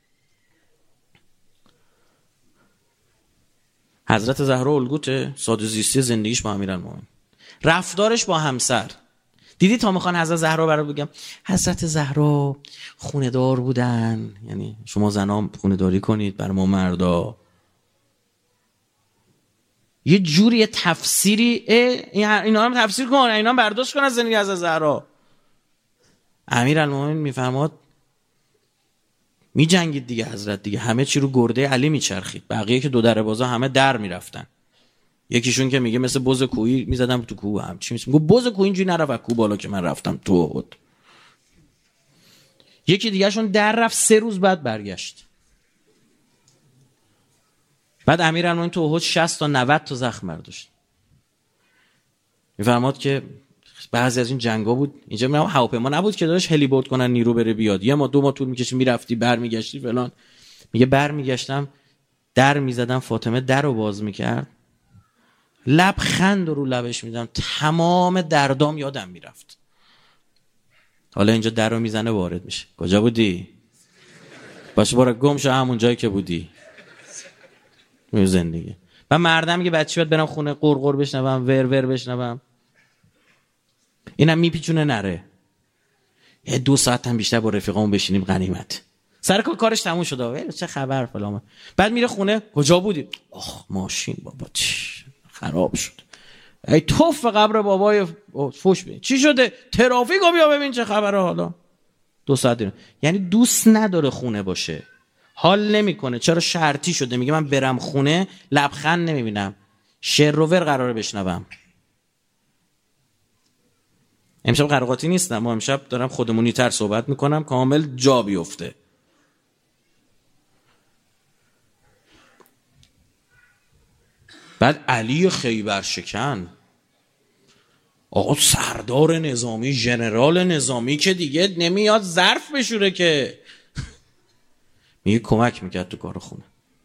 حضرت زهرا الگوت ساده زیستی زندگیش با امیرالمومنین، رفتارش با همسر. دیدی تا میخوان حضرت زهرا برای بگم حضرت زهرا خونه دار بودن، یعنی شما زنا خونه داری کنید برای ما مردا. یه جوری تفسیری اینا هم تفسیر کن، اینا هم برداشت کن از زندگی حضرت زهرا. امیرالمومنین میفرماد می جنگید دیگه حضرت دیگه، همه چی رو گرده علی میچرخید، بقیه که دو در بازا همه در میرفتن. یکیشون که میگه مثل بز کوهی میزدم تو کوه، هم چی میگه بز کوهی اینجوری نرفت کوه بالا که من رفتم تو احد. یکی دیگه شون در رفت 3 روز بعد برگشت. بعد امیرالمومنین تو احد 60 تا 90 تا زخم برداشت. میفرماد که بعضی از این جنگا بود اینجا میگم هواپیما نبود که داشت هلیبورد کنن نیرو بره بیاد، 1 ماه 2 ماه طول میکشید میرفتی برمیگشتی فلان. میگه برمیگشتم در میزدم، فاطمه در رو باز میکرد، لبخند رو لبش میدم، تمام دردام یادم میرفت. حالا اینجا در رو میزنه وارد میشه، کجا بودی؟ باشه برو گم شو همون جایی که بودی. می زندگی. و مردم میگه بچه‌ها بیاد برم خونه قرقر بشنوم، ور ور بشنوم، اینم میپیچونه نره. 2 ساعت هم بیشتر با رفیقامون بشینیم غنیمت. سر کارش تموم شده، چه خبر فلان. بعد میره خونه، کجا بودی؟ آخ ماشین بابا خراب شد. ای توف قبر بابای فوش ببین چی شده، ترافیکو بیا ببین چه خبره. حالا 2 ساعت دیره. یعنی دوست نداره خونه باشه، حال نمیکنه. چرا؟ شرطی شده. میگه من برم خونه لبخند نمیبینم، شعر و ور قراره بشنوم. امشب قرقاتی نیستم، ما امشب دارم خودمونی تر صحبت میکنم، کامل جا بیفته. بعد علی خیبر شکن، آقا سردار نظامی، ژنرال نظامی که دیگه نمیاد ظرف بشوره که میگه کمک میکرد تو کار خونه.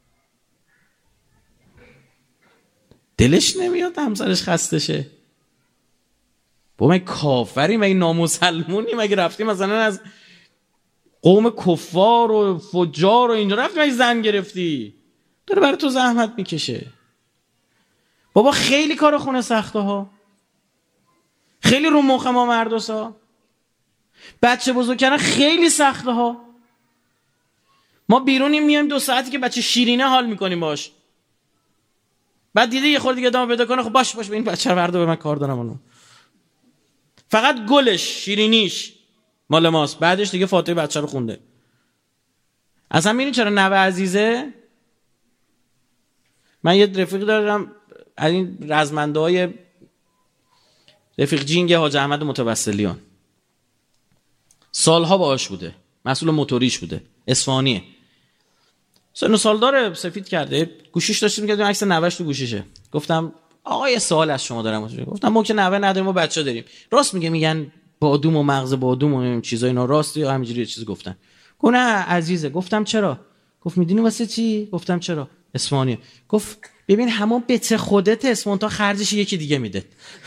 دلش نمیاد همسرش خسته شه. با من کافری، مگه نامسلمونی؟ مگه رفتیم مثلا از قوم کفار و فجار و اینجا رفتیم مگه زن گرفتی؟ داره برای تو زحمت میکشه. بابا خیلی کار خونه سخته ها، خیلی رو مخ ما مردوسا. بچه بزرگ کردن خیلی سخته ها. ما بیرونیم میایم 2 ساعتی که بچه شیرینه حال میکنیم باش، بعد دیده یه خورده دیگه ادامه پیدا کنه، خب باش به این بچه رو برده، به من کار دارم اونو. فقط گلش شیرینیش مال ماست، بعدش دیگه فاتحه بچه رو خونده. اصلا میدونی چرا نوه عزیزه؟ من یه رفیق دارم از این رزمنده های رفیق جینگ حاج احمد متوسلیان، سالها باهاش بوده، مسئول موتوریش بوده، اصفهانیه، سن و سال داره، سفید کرده، گوشیش داشتیم که عکس نوه‌اش تو گوشیشه. گفتم آقا یه سوال از شما دارم. گفتم ما که نوه نداریم، ما بچه داریم. راست میگن بادوم و مغز بادوم و این چیزا اینا راستی یا همینجوری یه چیز گفتن؟ گفت نه عزیزه. گفتم چرا؟ گفت میدونی واسه چی؟ گفتم چرا؟ اصفهانیه. گفت ببین همون بت خودت اسمون تا خرجش یکی دیگه میده.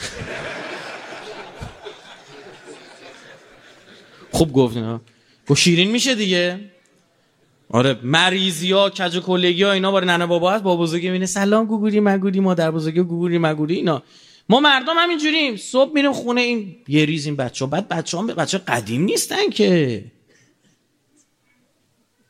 خوب گفتین. گفت شیرین میشه دیگه. آره مریضیا کج و کلگیا اینا باره ننه بابا هست، بابا بزرگی میبینه سلام گوگوری مگوری، مادر بزرگی گوگوری مگوری اینا. ما مردم همینجوریم، صبح میریم خونه این یه ریز این بچه‌ها، بعد بچه‌ها قدیم نیستن که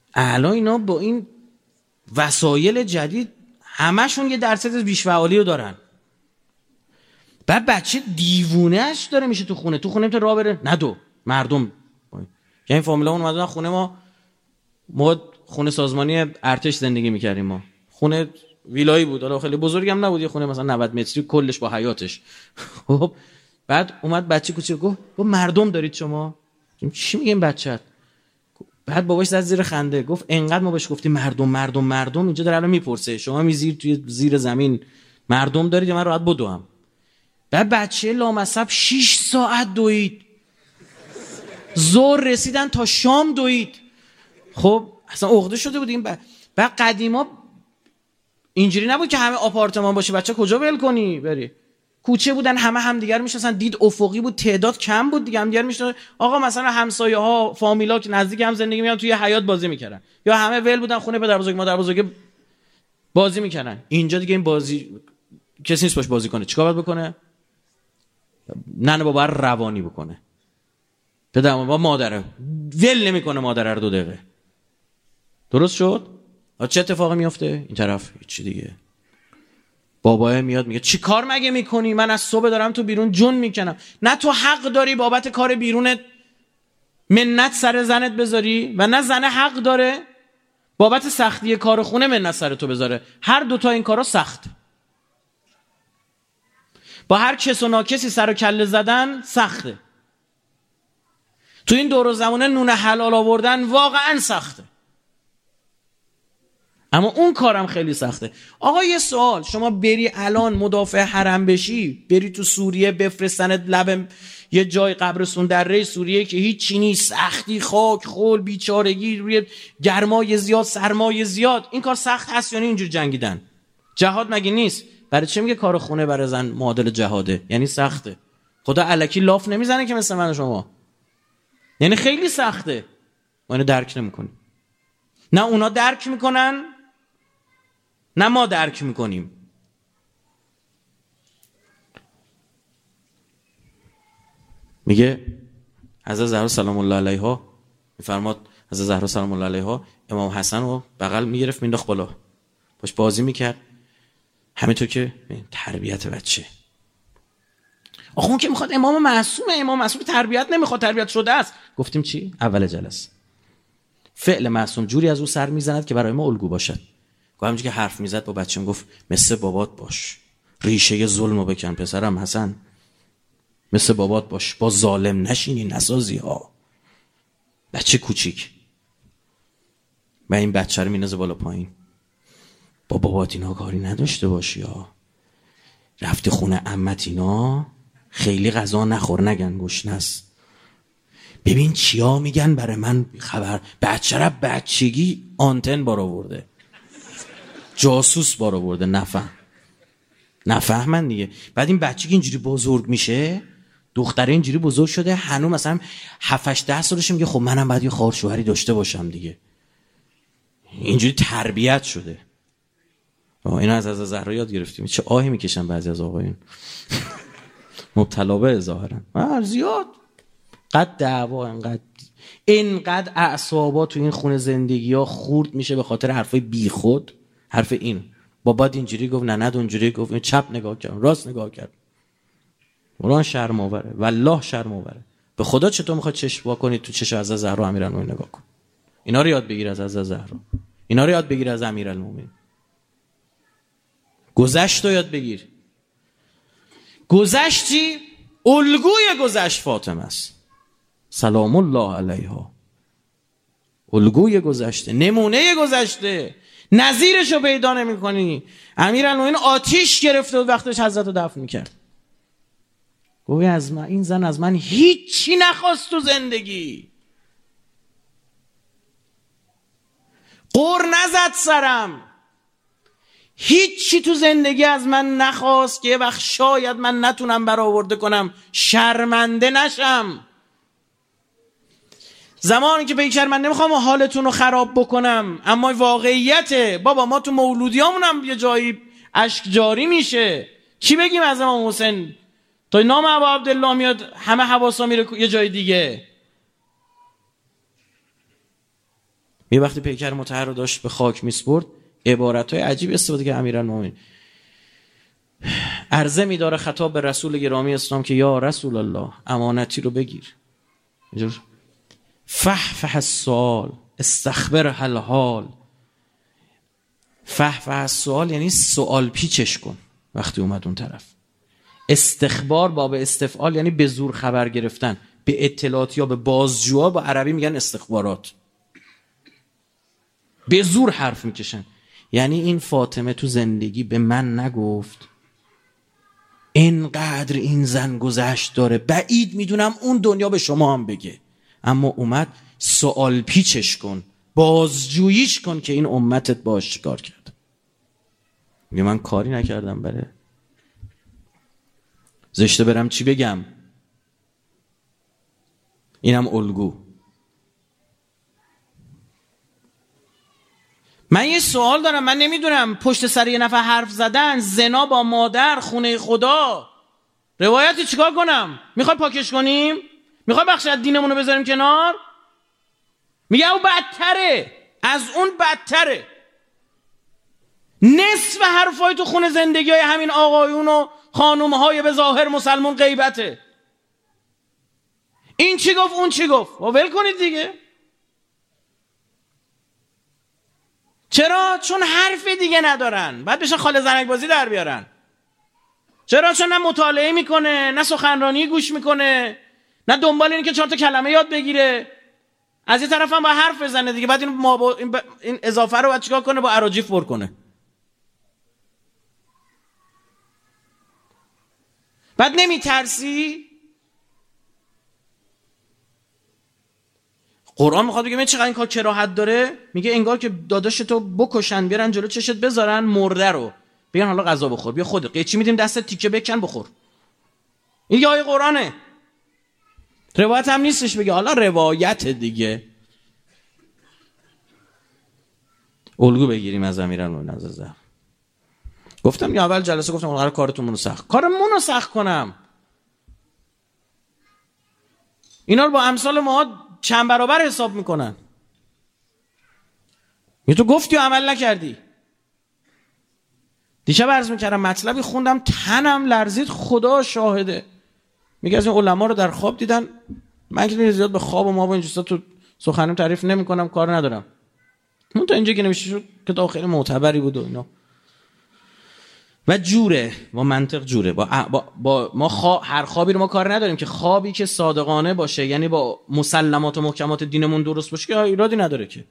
الان اینا با این وسایل جدید همشون یه درصد از بیش‌فعالی رو دارن. بعد بچه دیوونه‌اش داره میشه تو خونه تو راه بره ندو مردم. یعنی فامیلا اون اومدن خونه ما خونه سازمانی ارتش زندگی میکردیم. ما خونه ویلایی بود، حالا خیلی بزرگم نبود، یه خونه مثلا 90 متری کلش با حیاطش. خب بعد اومد بچه کوچیک گفت مردم دارید شما؟ چی میگه این بچه‌ت؟ بعد باباش زد زیر خنده گفت انقدر ما بهش گفتیم مردم اینجا داره الان میپرسه شما توی زیر زمین مردم دارید یا من راحت بدوم؟ بعد بچه لامصب 6 ساعت دوید، ظهر رسیدن تا شام دوید. خب اصلا عقده شده بود این بعد قدیما اینجوری نبود که همه آپارتمان باشه، بچه کجا ول کنی بری؟ کوچه بودن، همه همدیگر میشناسن، دید افقی بود، تعداد کم بود دیگه، همدیگر میشناسن. آقا مثلا همسایه ها فامیلا که نزدیک هم زندگی می‌کردن توی حیاط بازی میکردن، یا همه ول بودن خونه پدر بزرگ مادر بزرگ بازی میکردن. اینجا دیگه این بازی کسی نیست باش بازی کنه. چیکار باید بکنه؟ ننه بابا روانی بکنه، پدر بابا مادره ول نمیکنه مادره رو 2 دقیقه. درست شد؟ چه اتفاقی میفته؟ این طرف هیچ دیگه. بابا میاد میگه چی کار مگه میکنی؟ من از صبح دارم تو بیرون جون میکنم. نه تو حق داری بابت کار بیرونت منت سر زنت بذاری و نه زنه حق داره بابت سختی کار خونه منت سر تو بذاره. هر دوتا این کارا سخت. با هر کس و ناکسی سر و کله زدن سخته. تو این دور و زمانه نون حلال آوردن واقعا سخته. اما اون کارم خیلی سخته. آقا یه سوال، شما بری الان مدافع حرم بشی، بری تو سوریه بفرستنت لب یه جای قبرستون دره سوریه که هیچ چی نیست، سختی، خاک، خول، بیچارگی، روی گرمای زیاد، سرمای زیاد، این کار سخت هست یا نه؟ اینجور جنگیدن جهاد مگه نیست؟ برای چه میگه کار خونه برای زن معادل جهاده؟ یعنی سخته. خدا الکی لاف نمیزنه که مثل من و شما. یعنی خیلی سخته. ما اینو درک نمیکنیم. نه اونا درک میکنن نه ما درک میکنیم. میگه حضرت زهرا سلام الله علیها میفرماد، حضرت زهرا سلام الله علیها امام حسن رو بغل میگرفت مینداخت بالا، باش بازی میکرد، همینطور که تربیت بچه. آخه اون که میخواد امام معصوم تربیت نمیخواد، تربیت شده است. گفتیم چی؟ اول جلسه فعل معصوم جوری از او سر میزند که برای ما الگو باشد. همونجوری که حرف میزد با بچه‌م گفت مثل بابات باش، ریشه ظلمو بکن پسرم حسن، مثل بابات باش، با ظالم نشینی نسازی ها. بچه کوچیک و این بچه رو مینازه بالا پایین، با بابات اینا کاری نداشته باشی ها، رفتی خونه عمت اینا خیلی غذا نخور نگن گشنه است، ببین چیا میگن برای من خبر. بچه را بچگی آنتن بار آورده، جاسوس بار آورده، نفهمن دیگه. بعد این بچه که اینجوری بزرگ میشه، دختره اینجوری بزرگ شده هنوز مثلا 7-8 سالشه، میگه خب منم باید یه خواهر شوهری داشته باشم دیگه. اینجوری تربیت شده. اینا از زهرا یاد گرفتیم. چه آهی میکشن بعضی از آقایون مبتلا به ظاهرا زیاد قد دعوا، اینقدر اعصابا تو این خونه زندگی ها خورد میشه به خاطر حرفای بیخود. حرف این بابات اینجوری گفت، ننت اونجوری گفت، این چپ نگاه کرد راست نگاه کرد. قرآن شرم آوره، والله شرم آوره. به خدا چطور میخواد چشم وا کنی تو چش از زهرا امیرالمومنین نگاه کن. اینا رو یاد بگیر از زهرا، اینا رو یاد بگیر از امیرالمومنین. گذشت رو یاد بگیر. گذشتی الگوی گذشت فاطمه است سلام الله علیها. الگوی گذشته، نمونه گذشته، نظیرش رو پیدا نمی کنی. امیرالمومنین آتیش گرفته و وقتش حضرت رو دفن میکرد. گوی از من، این زن از من هیچی نخواست تو زندگی، قر نزد سرم، هیچی تو زندگی از من نخواست که یه وقت شاید من نتونم برآورده کنم، شرمنده نشم. زمانی که پیکر من نمیخوام حالتون رو خراب بکنم، اما واقعیته بابا، ما تو مولودیامون هم یه جایی اشک جاری میشه. چی بگیم از امام حسین تا نام ابا عبدالله میاد همه حواسا میره یه جای دیگه. یه وقتی پیکر مطهر رو داشت به خاک میسپرد، عبارت‌های عجیب استفاده که امیرالمومنین عرضه می‌داره خطاب به رسول گرامی اسلام که یا رسول الله امانتی رو بگیر. اینجور فحفح السؤال استخبر الحال. فحفح السؤال یعنی سوال پیچش کن وقتی اومد اون طرف. استخبار باب استفعال یعنی به زور خبر گرفتن، به اطلاعات یا به بازجوها با عربی میگن استخبارات. به زور حرف میکشن. یعنی این فاطمه تو زندگی به من نگفت اینقدر این زن گذشت داره، بعید میدونم اون دنیا به شما هم بگه، اما اومد سوال پیچش کن، بازجوییش کن که این امتت باش چیکار کرد. میگه من کاری نکردم. بله زشته برم چی بگم؟ اینم الگو. من یه سوال دارم، من نمیدونم پشت سر یه نفر حرف زدن، زنا با مادر، خونه خدا، روایتی چیکار کنم؟ میخوای پاکش کنیم؟ میخوای بخش از دینمون رو بذاریم کنار؟ میگه او بدتره، از اون بدتره. نصف حرفای تو خونه زندگی های همین آقایون و خانومهای به ظاهر مسلمون غیبته. این چی گفت اون چی گفت، ول کنید دیگه. چرا؟ چون حرف دیگه ندارن، بعد بشن خاله زنک بازی در بیارن. چرا؟ چون نه مطالعه میکنه، نه سخنرانی گوش میکنه، نه دنبال اینه که 4 تا کلمه یاد بگیره. از این طرف هم با حرف بزنه دیگه، بعد این اضافه رو باید چیکار کنه؟ با اراجیف پر کنه. بعد نمیترسی؟ قرآن میخواد بگه چقدر این کار کراهت داره. میگه انگار که داداش تو بکشن بیارن جلو چشت بذارن مرده رو، بگن حالا غذا بخور، بیا خودت قیچی میدیم دستت تیکه بکن بخور. این آیه قرآنه، روایت هم نیستش بگه حالا روایت دیگه. الگو بگیریم از امیرالمومنین عزیزم. گفتم یا اول جلسه گفتم قرار کارتون سخت، کارمون رو سخت کنم. اینا رو با امثال ما چند برابر حساب میکنن. یه تو گفتی و عمل نکردی. دیشب عرض میکردم مطلبی خوندم تنم لرزید، خدا شاهده. میگه از این علما رو در خواب دیدن. من که زیاد به خواب و ما با این چیزا تو سخنم تعریف نمیکنم، کار ندارم. اون تا اینجا که نمیشه شد کتاب خیلی معتبری بود و اینا و جوره و منطق جوره. با ما هر خوابی رو ما کار نداریم که خوابی که صادقانه باشه، یعنی با مسلمات و محکمات دینمون درست باشه، که ایرادی نداره. که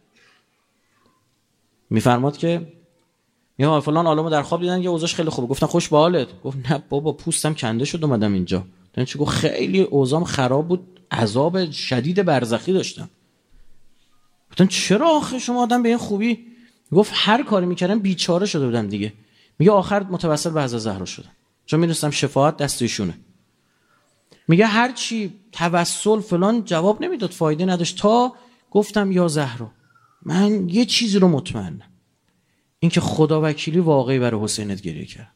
میفرماد که یا فلان عالمو در خواب دیدن یه اوضاعش خیلی خوبه، گفتن خوش به حالت، گفت نه بابا پوستم کنده شد اومدم اینجا. یعنی چی؟ گفت خیلی اوضاعم خراب بود، عذاب شدید برزخی داشتم. گفتن چرا آخه شما آدم به این خوبی؟ گفت هر کاری میکردم بیچاره شده بودم دیگه. میگه آخر متوسل به حضرت زهرا شدم، چون میدونستم شفاعت دست ایشونه. میگه هر چی توسل فلان جواب نمیداد، فایده نداشت، تا گفتم یا زهرا من یه چیزی رو مطمئنم، این که خدا وکیلی واقعی برای حسینت گریه کرد،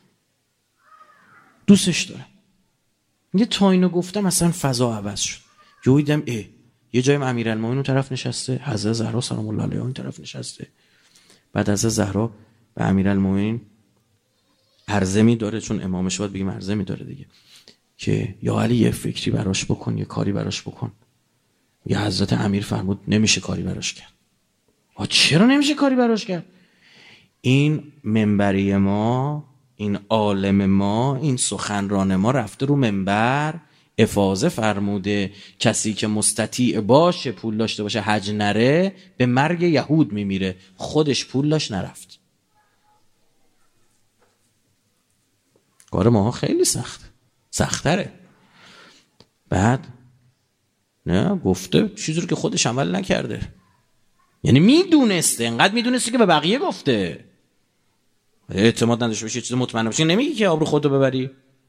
دوستش داره. میگه تا اینو گفتم اصلا فضا عوض شد. یهو دیدم یه جای امیرالمومنین اون طرف نشسته، حضرت زهرا سلام الله علیها اون طرف نشسته. بعد حضرت زهرا به امیرالمومنین عرضه می‌داره، چون امامش باید بگیم عرضه می‌داره دیگه، که یا علی یه فکری براش بکن، یه کاری براش بکن. یا حضرت امیر فرمود نمیشه کاری براش کرد. چرا نمیشه کاری براش کرد؟ این منبری ما، این عالم ما، این سخنران ما رفته رو منبر افاضه فرموده کسی که مستطیع باشه، پول داشته باشه، حج نره، به مرگ یهود میمیره. خودش پول داشت نرفت. کار ما خیلی سخت‌تره. بعد نه گفته چیزی رو که خودش عمل نکرده. یعنی میدونسته، انقدر میدونسته که به بقیه گفته. اعتماد نداشته باشی، چیز مطمئن باشی، نمیگی که آبرو خودتو ببری.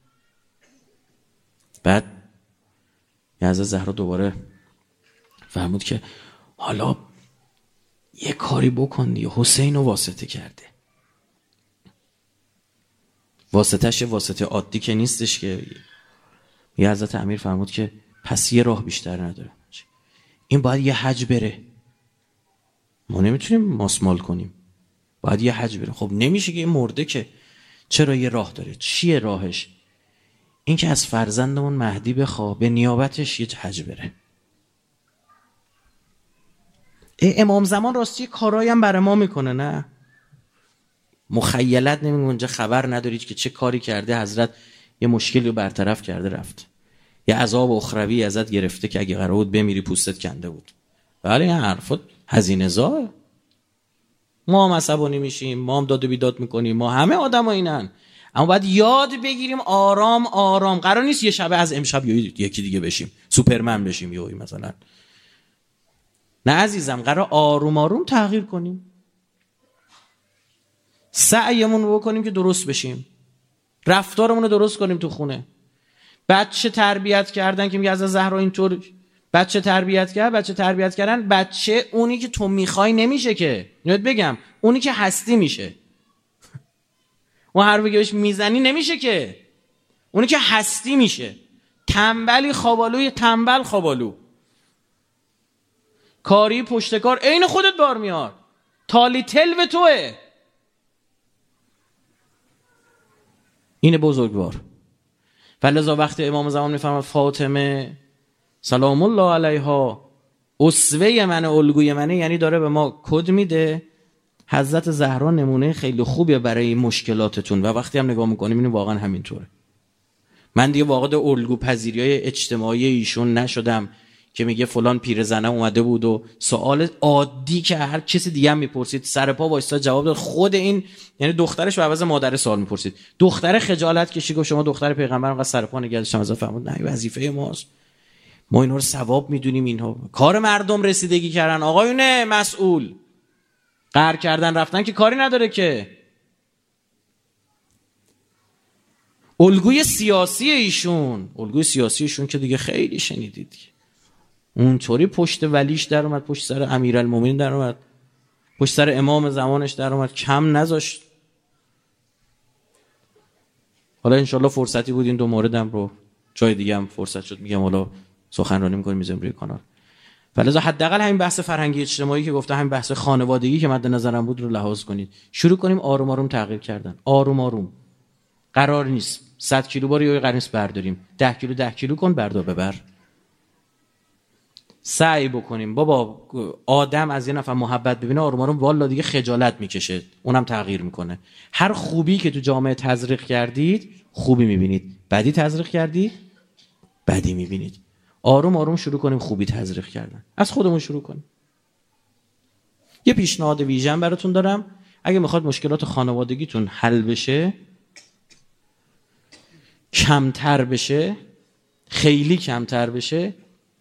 بعد حضرت زهرا دوباره فرمود که حالا یه کاری بکن دیگه، حسین رو واسطه کرده. واسطه‌ش واسطه عادی که نیستش که. یه حضرت امیر فرمود که پس یه راه بیشتر نداره، این باید یه حج بره. ما نمیتونیم ماسمال کنیم، باید یه حج بریم. خب نمیشه که این مرده که، چرا یه راه داره؟ چیه راهش؟ این که از فرزندمون مهدی بخواه به نیابتش یه حج بره. امام زمان راستی کارایی هم برای ما میکنه، نه مخیلت نمیگه اونجا خبر ندارید که چه کاری کرده حضرت، یه مشکلی رو برطرف کرده رفت، یه عذاب اخروی ازت گرفته که اگه قرار بود بمیری پوستت کنده بود. ولی این حرفات هزینه زاه. ما هم عصبانی میشیم، ما هم داد و بیداد میکنیم، ما همه آدم ها اینن، اما باید یاد بگیریم آرام آرام. قرار نیست یه شبه از امشب یکی دیگه بشیم، سوپرمن بشیم یهویی مثلا. نه عزیزم، قرار آروم آروم تغییر کنیم، سعیمون رو بکنیم که درست بشیم، رفتارمون رو درست کنیم تو خونه. بچه تربیت کردن که میگه از زهرا اینطور بچه تربیت کردن، بچه اونی که تو میخوای نمیشه که. اینو بگم، اونی که هستی میشه. اون حرفی که بهش میزنی نمیشه که، اونی که هستی میشه. تنبلی خوابالوی تنبل خوابالو، کاری پشتکار عین خودت بار میاد، تالی تل به توه. این بزرگوار. فلذا وقتی امام زمان میفرماد فاطمه سلام الله علیها اسوه منه، الگوی منه، یعنی داره به ما کد میده. حضرت زهرا نمونه خیلی خوبیه برای مشکلاتتون و وقتی هم نگاه میکنیم این واقعا همینطوره. من دیگه واقعا الگو پذیریای اجتماعی ایشون نشدم که میگه فلان پیرزنه اومده بود و سوال عادی که هر کسی دیگه هم میپرسید سر پا وایساد جواب داد. خود این یعنی دخترش به عوض مادر سوال میپرسید. دختر خجالت کشید گفت شما دختر پیغمبر انقدر سر پا نگهش از فهمید نه وظیفه ماست، ما اینا رو ثواب میدونیم، اینها کار مردم رسیدگی کردن. آقایون مسئول قهر کردن رفتن که کاری نداره که. الگوی سیاسی ایشون که دیگه خیلی شنیدید، اونطوری پشت ولیش در اومد، پشت سر امیرالمومنین در اومد، پشت سر امام زمانش در اومد، کم نذاشت. حالا انشالله فرصتی بود این دو موردم رو جای دیگه هم فرصت شد میگم حالا سخنرانی می‌کنیم میذاریم روی کانال. فلذا حداقل همین بحث فرهنگی اجتماعی که گفته، همین بحث خانوادگی که مد نظرم بود رو لحاظ کنید. شروع کنیم آروم آروم تغییر کردن. آروم آروم. قرار نیست 100 کیلو بار یا قرار نیست برداریم. 10 کیلو کن بردار ببر. سعی بکنیم بابا آدم از یه نفر محبت ببینه آروم آروم والا دیگه خجالت میکشه، اونم تغییر میکنه. هر خوبی که تو جامعه تزریق کردید خوبی میبینید، بدی تزریق کردید بدی میبینید. آروم آروم شروع کنیم خوبی تزریق کردن، از خودمون شروع کنیم. یه پیشنهاد ویژن براتون دارم، اگه میخواد مشکلات خانوادگیتون حل بشه، کمتر بشه، خیلی کمتر بشه،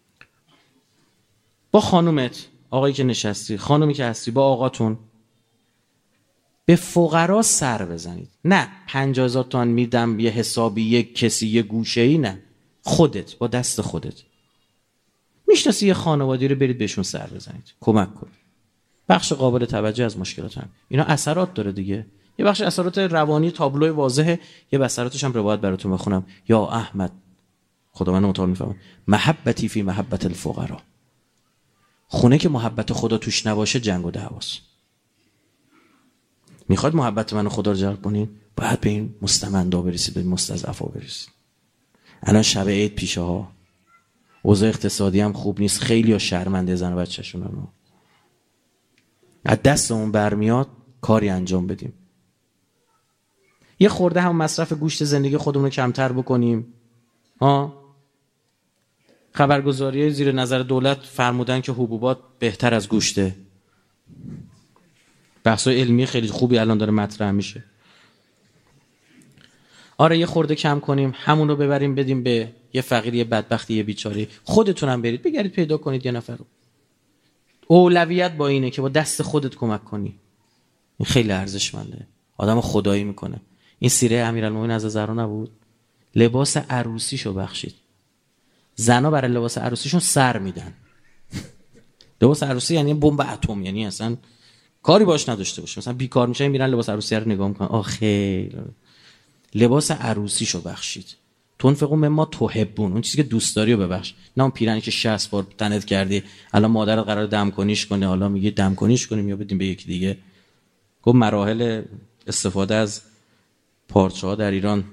با خانومت، آقایی که نشستی، خانومی که هستی، با آقاتون به فقرا سر بزنید. نه 50,000 تومان میدم یه حسابی یک کسی یه گوشه‌ای، نه، خودت با دست خودت میشناسی یه خانوادی رو برید بهشون سر بزنید، کمک کن. بخش قابل توجه از مشکلات هم اینا اثرات داره دیگه. یه بخش اثرات روانی تابلوی واضحه، یه اثراتش هم روایت براتون بخونم. یا احمد، خدا منو متعال میفهمه، محبتی فی محبت الفقرا. خونه که محبت خدا توش نباشه جنگ و دعواست. میخواد محبت منو خدا رو جلب کنین، باید به این مستمندا برسید، به این مستضعفا برسید. الان شب عید پیشه ها، اوضاع اقتصادی هم خوب نیست، خیلی ها شرمنده زن و بچه‌شون. از دستمون برمیاد کاری انجام بدیم. یه خورده هم مصرف گوشت زندگی خودمون رو کمتر بکنیم. خبرگزاری زیر نظر دولت فرمودن که حبوبات بهتر از گوشته. بحث‌های علمی خیلی خوبی الان داره مطرح میشه. آره یه خورده کم کنیم، همون رو ببریم بدیم به یه فقیر، یه بدبختی، یه بیچاره. خودتونم برید بگردید پیدا کنید یه نفر رو. اولویت با اینه که با دست خودت کمک کنی. این خیلی ارزشمنده. آدمو خدایی میکنه. این سیره امیرالمومنین از زهرا نبود؟ لباس عروسیشو بخشید. زنا برای لباس عروسیشون سر میدن. لباس عروسی یعنی بمب اتم، یعنی اصلا کاری باش نداشته باشه. مثلا بیکار میشن میرن لباس عروسی رو نگاه میکنن. آخه لباس عروسیشو بخشید. تنفقوا مما تحبون، اون چیزی که دوست داری رو ببخش، نه اون پیرنی که 60 بار تنت کردی الان مادرت قرار دم کنیش کنه، حالا میگه دم کنیش کنیم یا بدیم به یکی دیگه. گفت مراحل استفاده از پارچه ها در ایران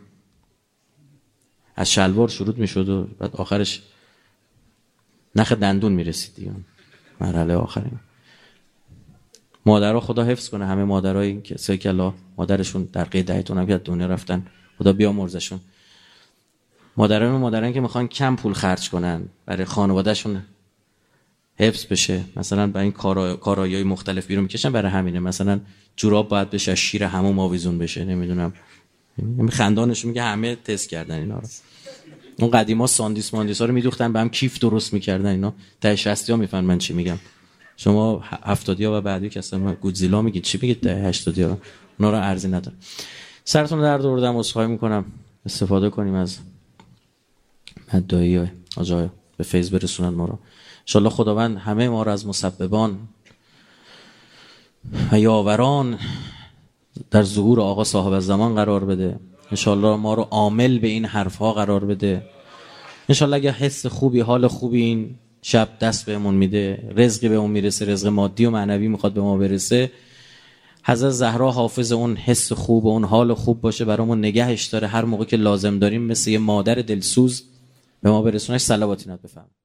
از شلوار شروع میشد و بعد آخرش نخ دندون میرسید دیگه، مرحله آخری. مادرها خدا حفظ کنه، همه مادرایی که سیکلا مادرشون در قید دهیتون هم که دنیا رفتن، خدا بیامرزشون. مادران که میخوان کم پول خرج کنن برای خانوادهشون حفظ بشه، مثلا برای این کارایای مختلف بیرون میکشن، برای همینه مثلا جوراب باید بشه شیر حموم آویزون بشه، نمیدونم خندانشون میگه همه تست کردن اینا رو. اون قدیما ساندیس ها رو میدوختن به هم کیف درست میکردن اینا، تا 60 ها میفهمن من چی میگم. شما 70 ها و بعدی که اصلا گودزیلا میگید چی میگید، تا 80 ها اونا رو ارزی نداره. سرتون درد آوردم، عذرخواهی میکنم. استفاده کنیم از مدعی آجای به فیض برسونن ما رو. انشالله خداوند همه ما رو از مسببان و یاوران در ظهور آقا صاحب الزمان قرار بده. انشالله ما رو عامل به این حرفها قرار بده. انشالله اگه حس خوبی، حال خوبی این شب دست بهمون میده، رزقی بهمون میرسه، رزق مادی و معنوی میخواد به ما برسه، حضرت زهرا حافظ اون حس خوب و اون حال خوب باشه برامون، نگهش داره، هر موقع که لازم داریم مثل یه مادر دلسوز به ما برسونش. صلواتی نات بفرمایید.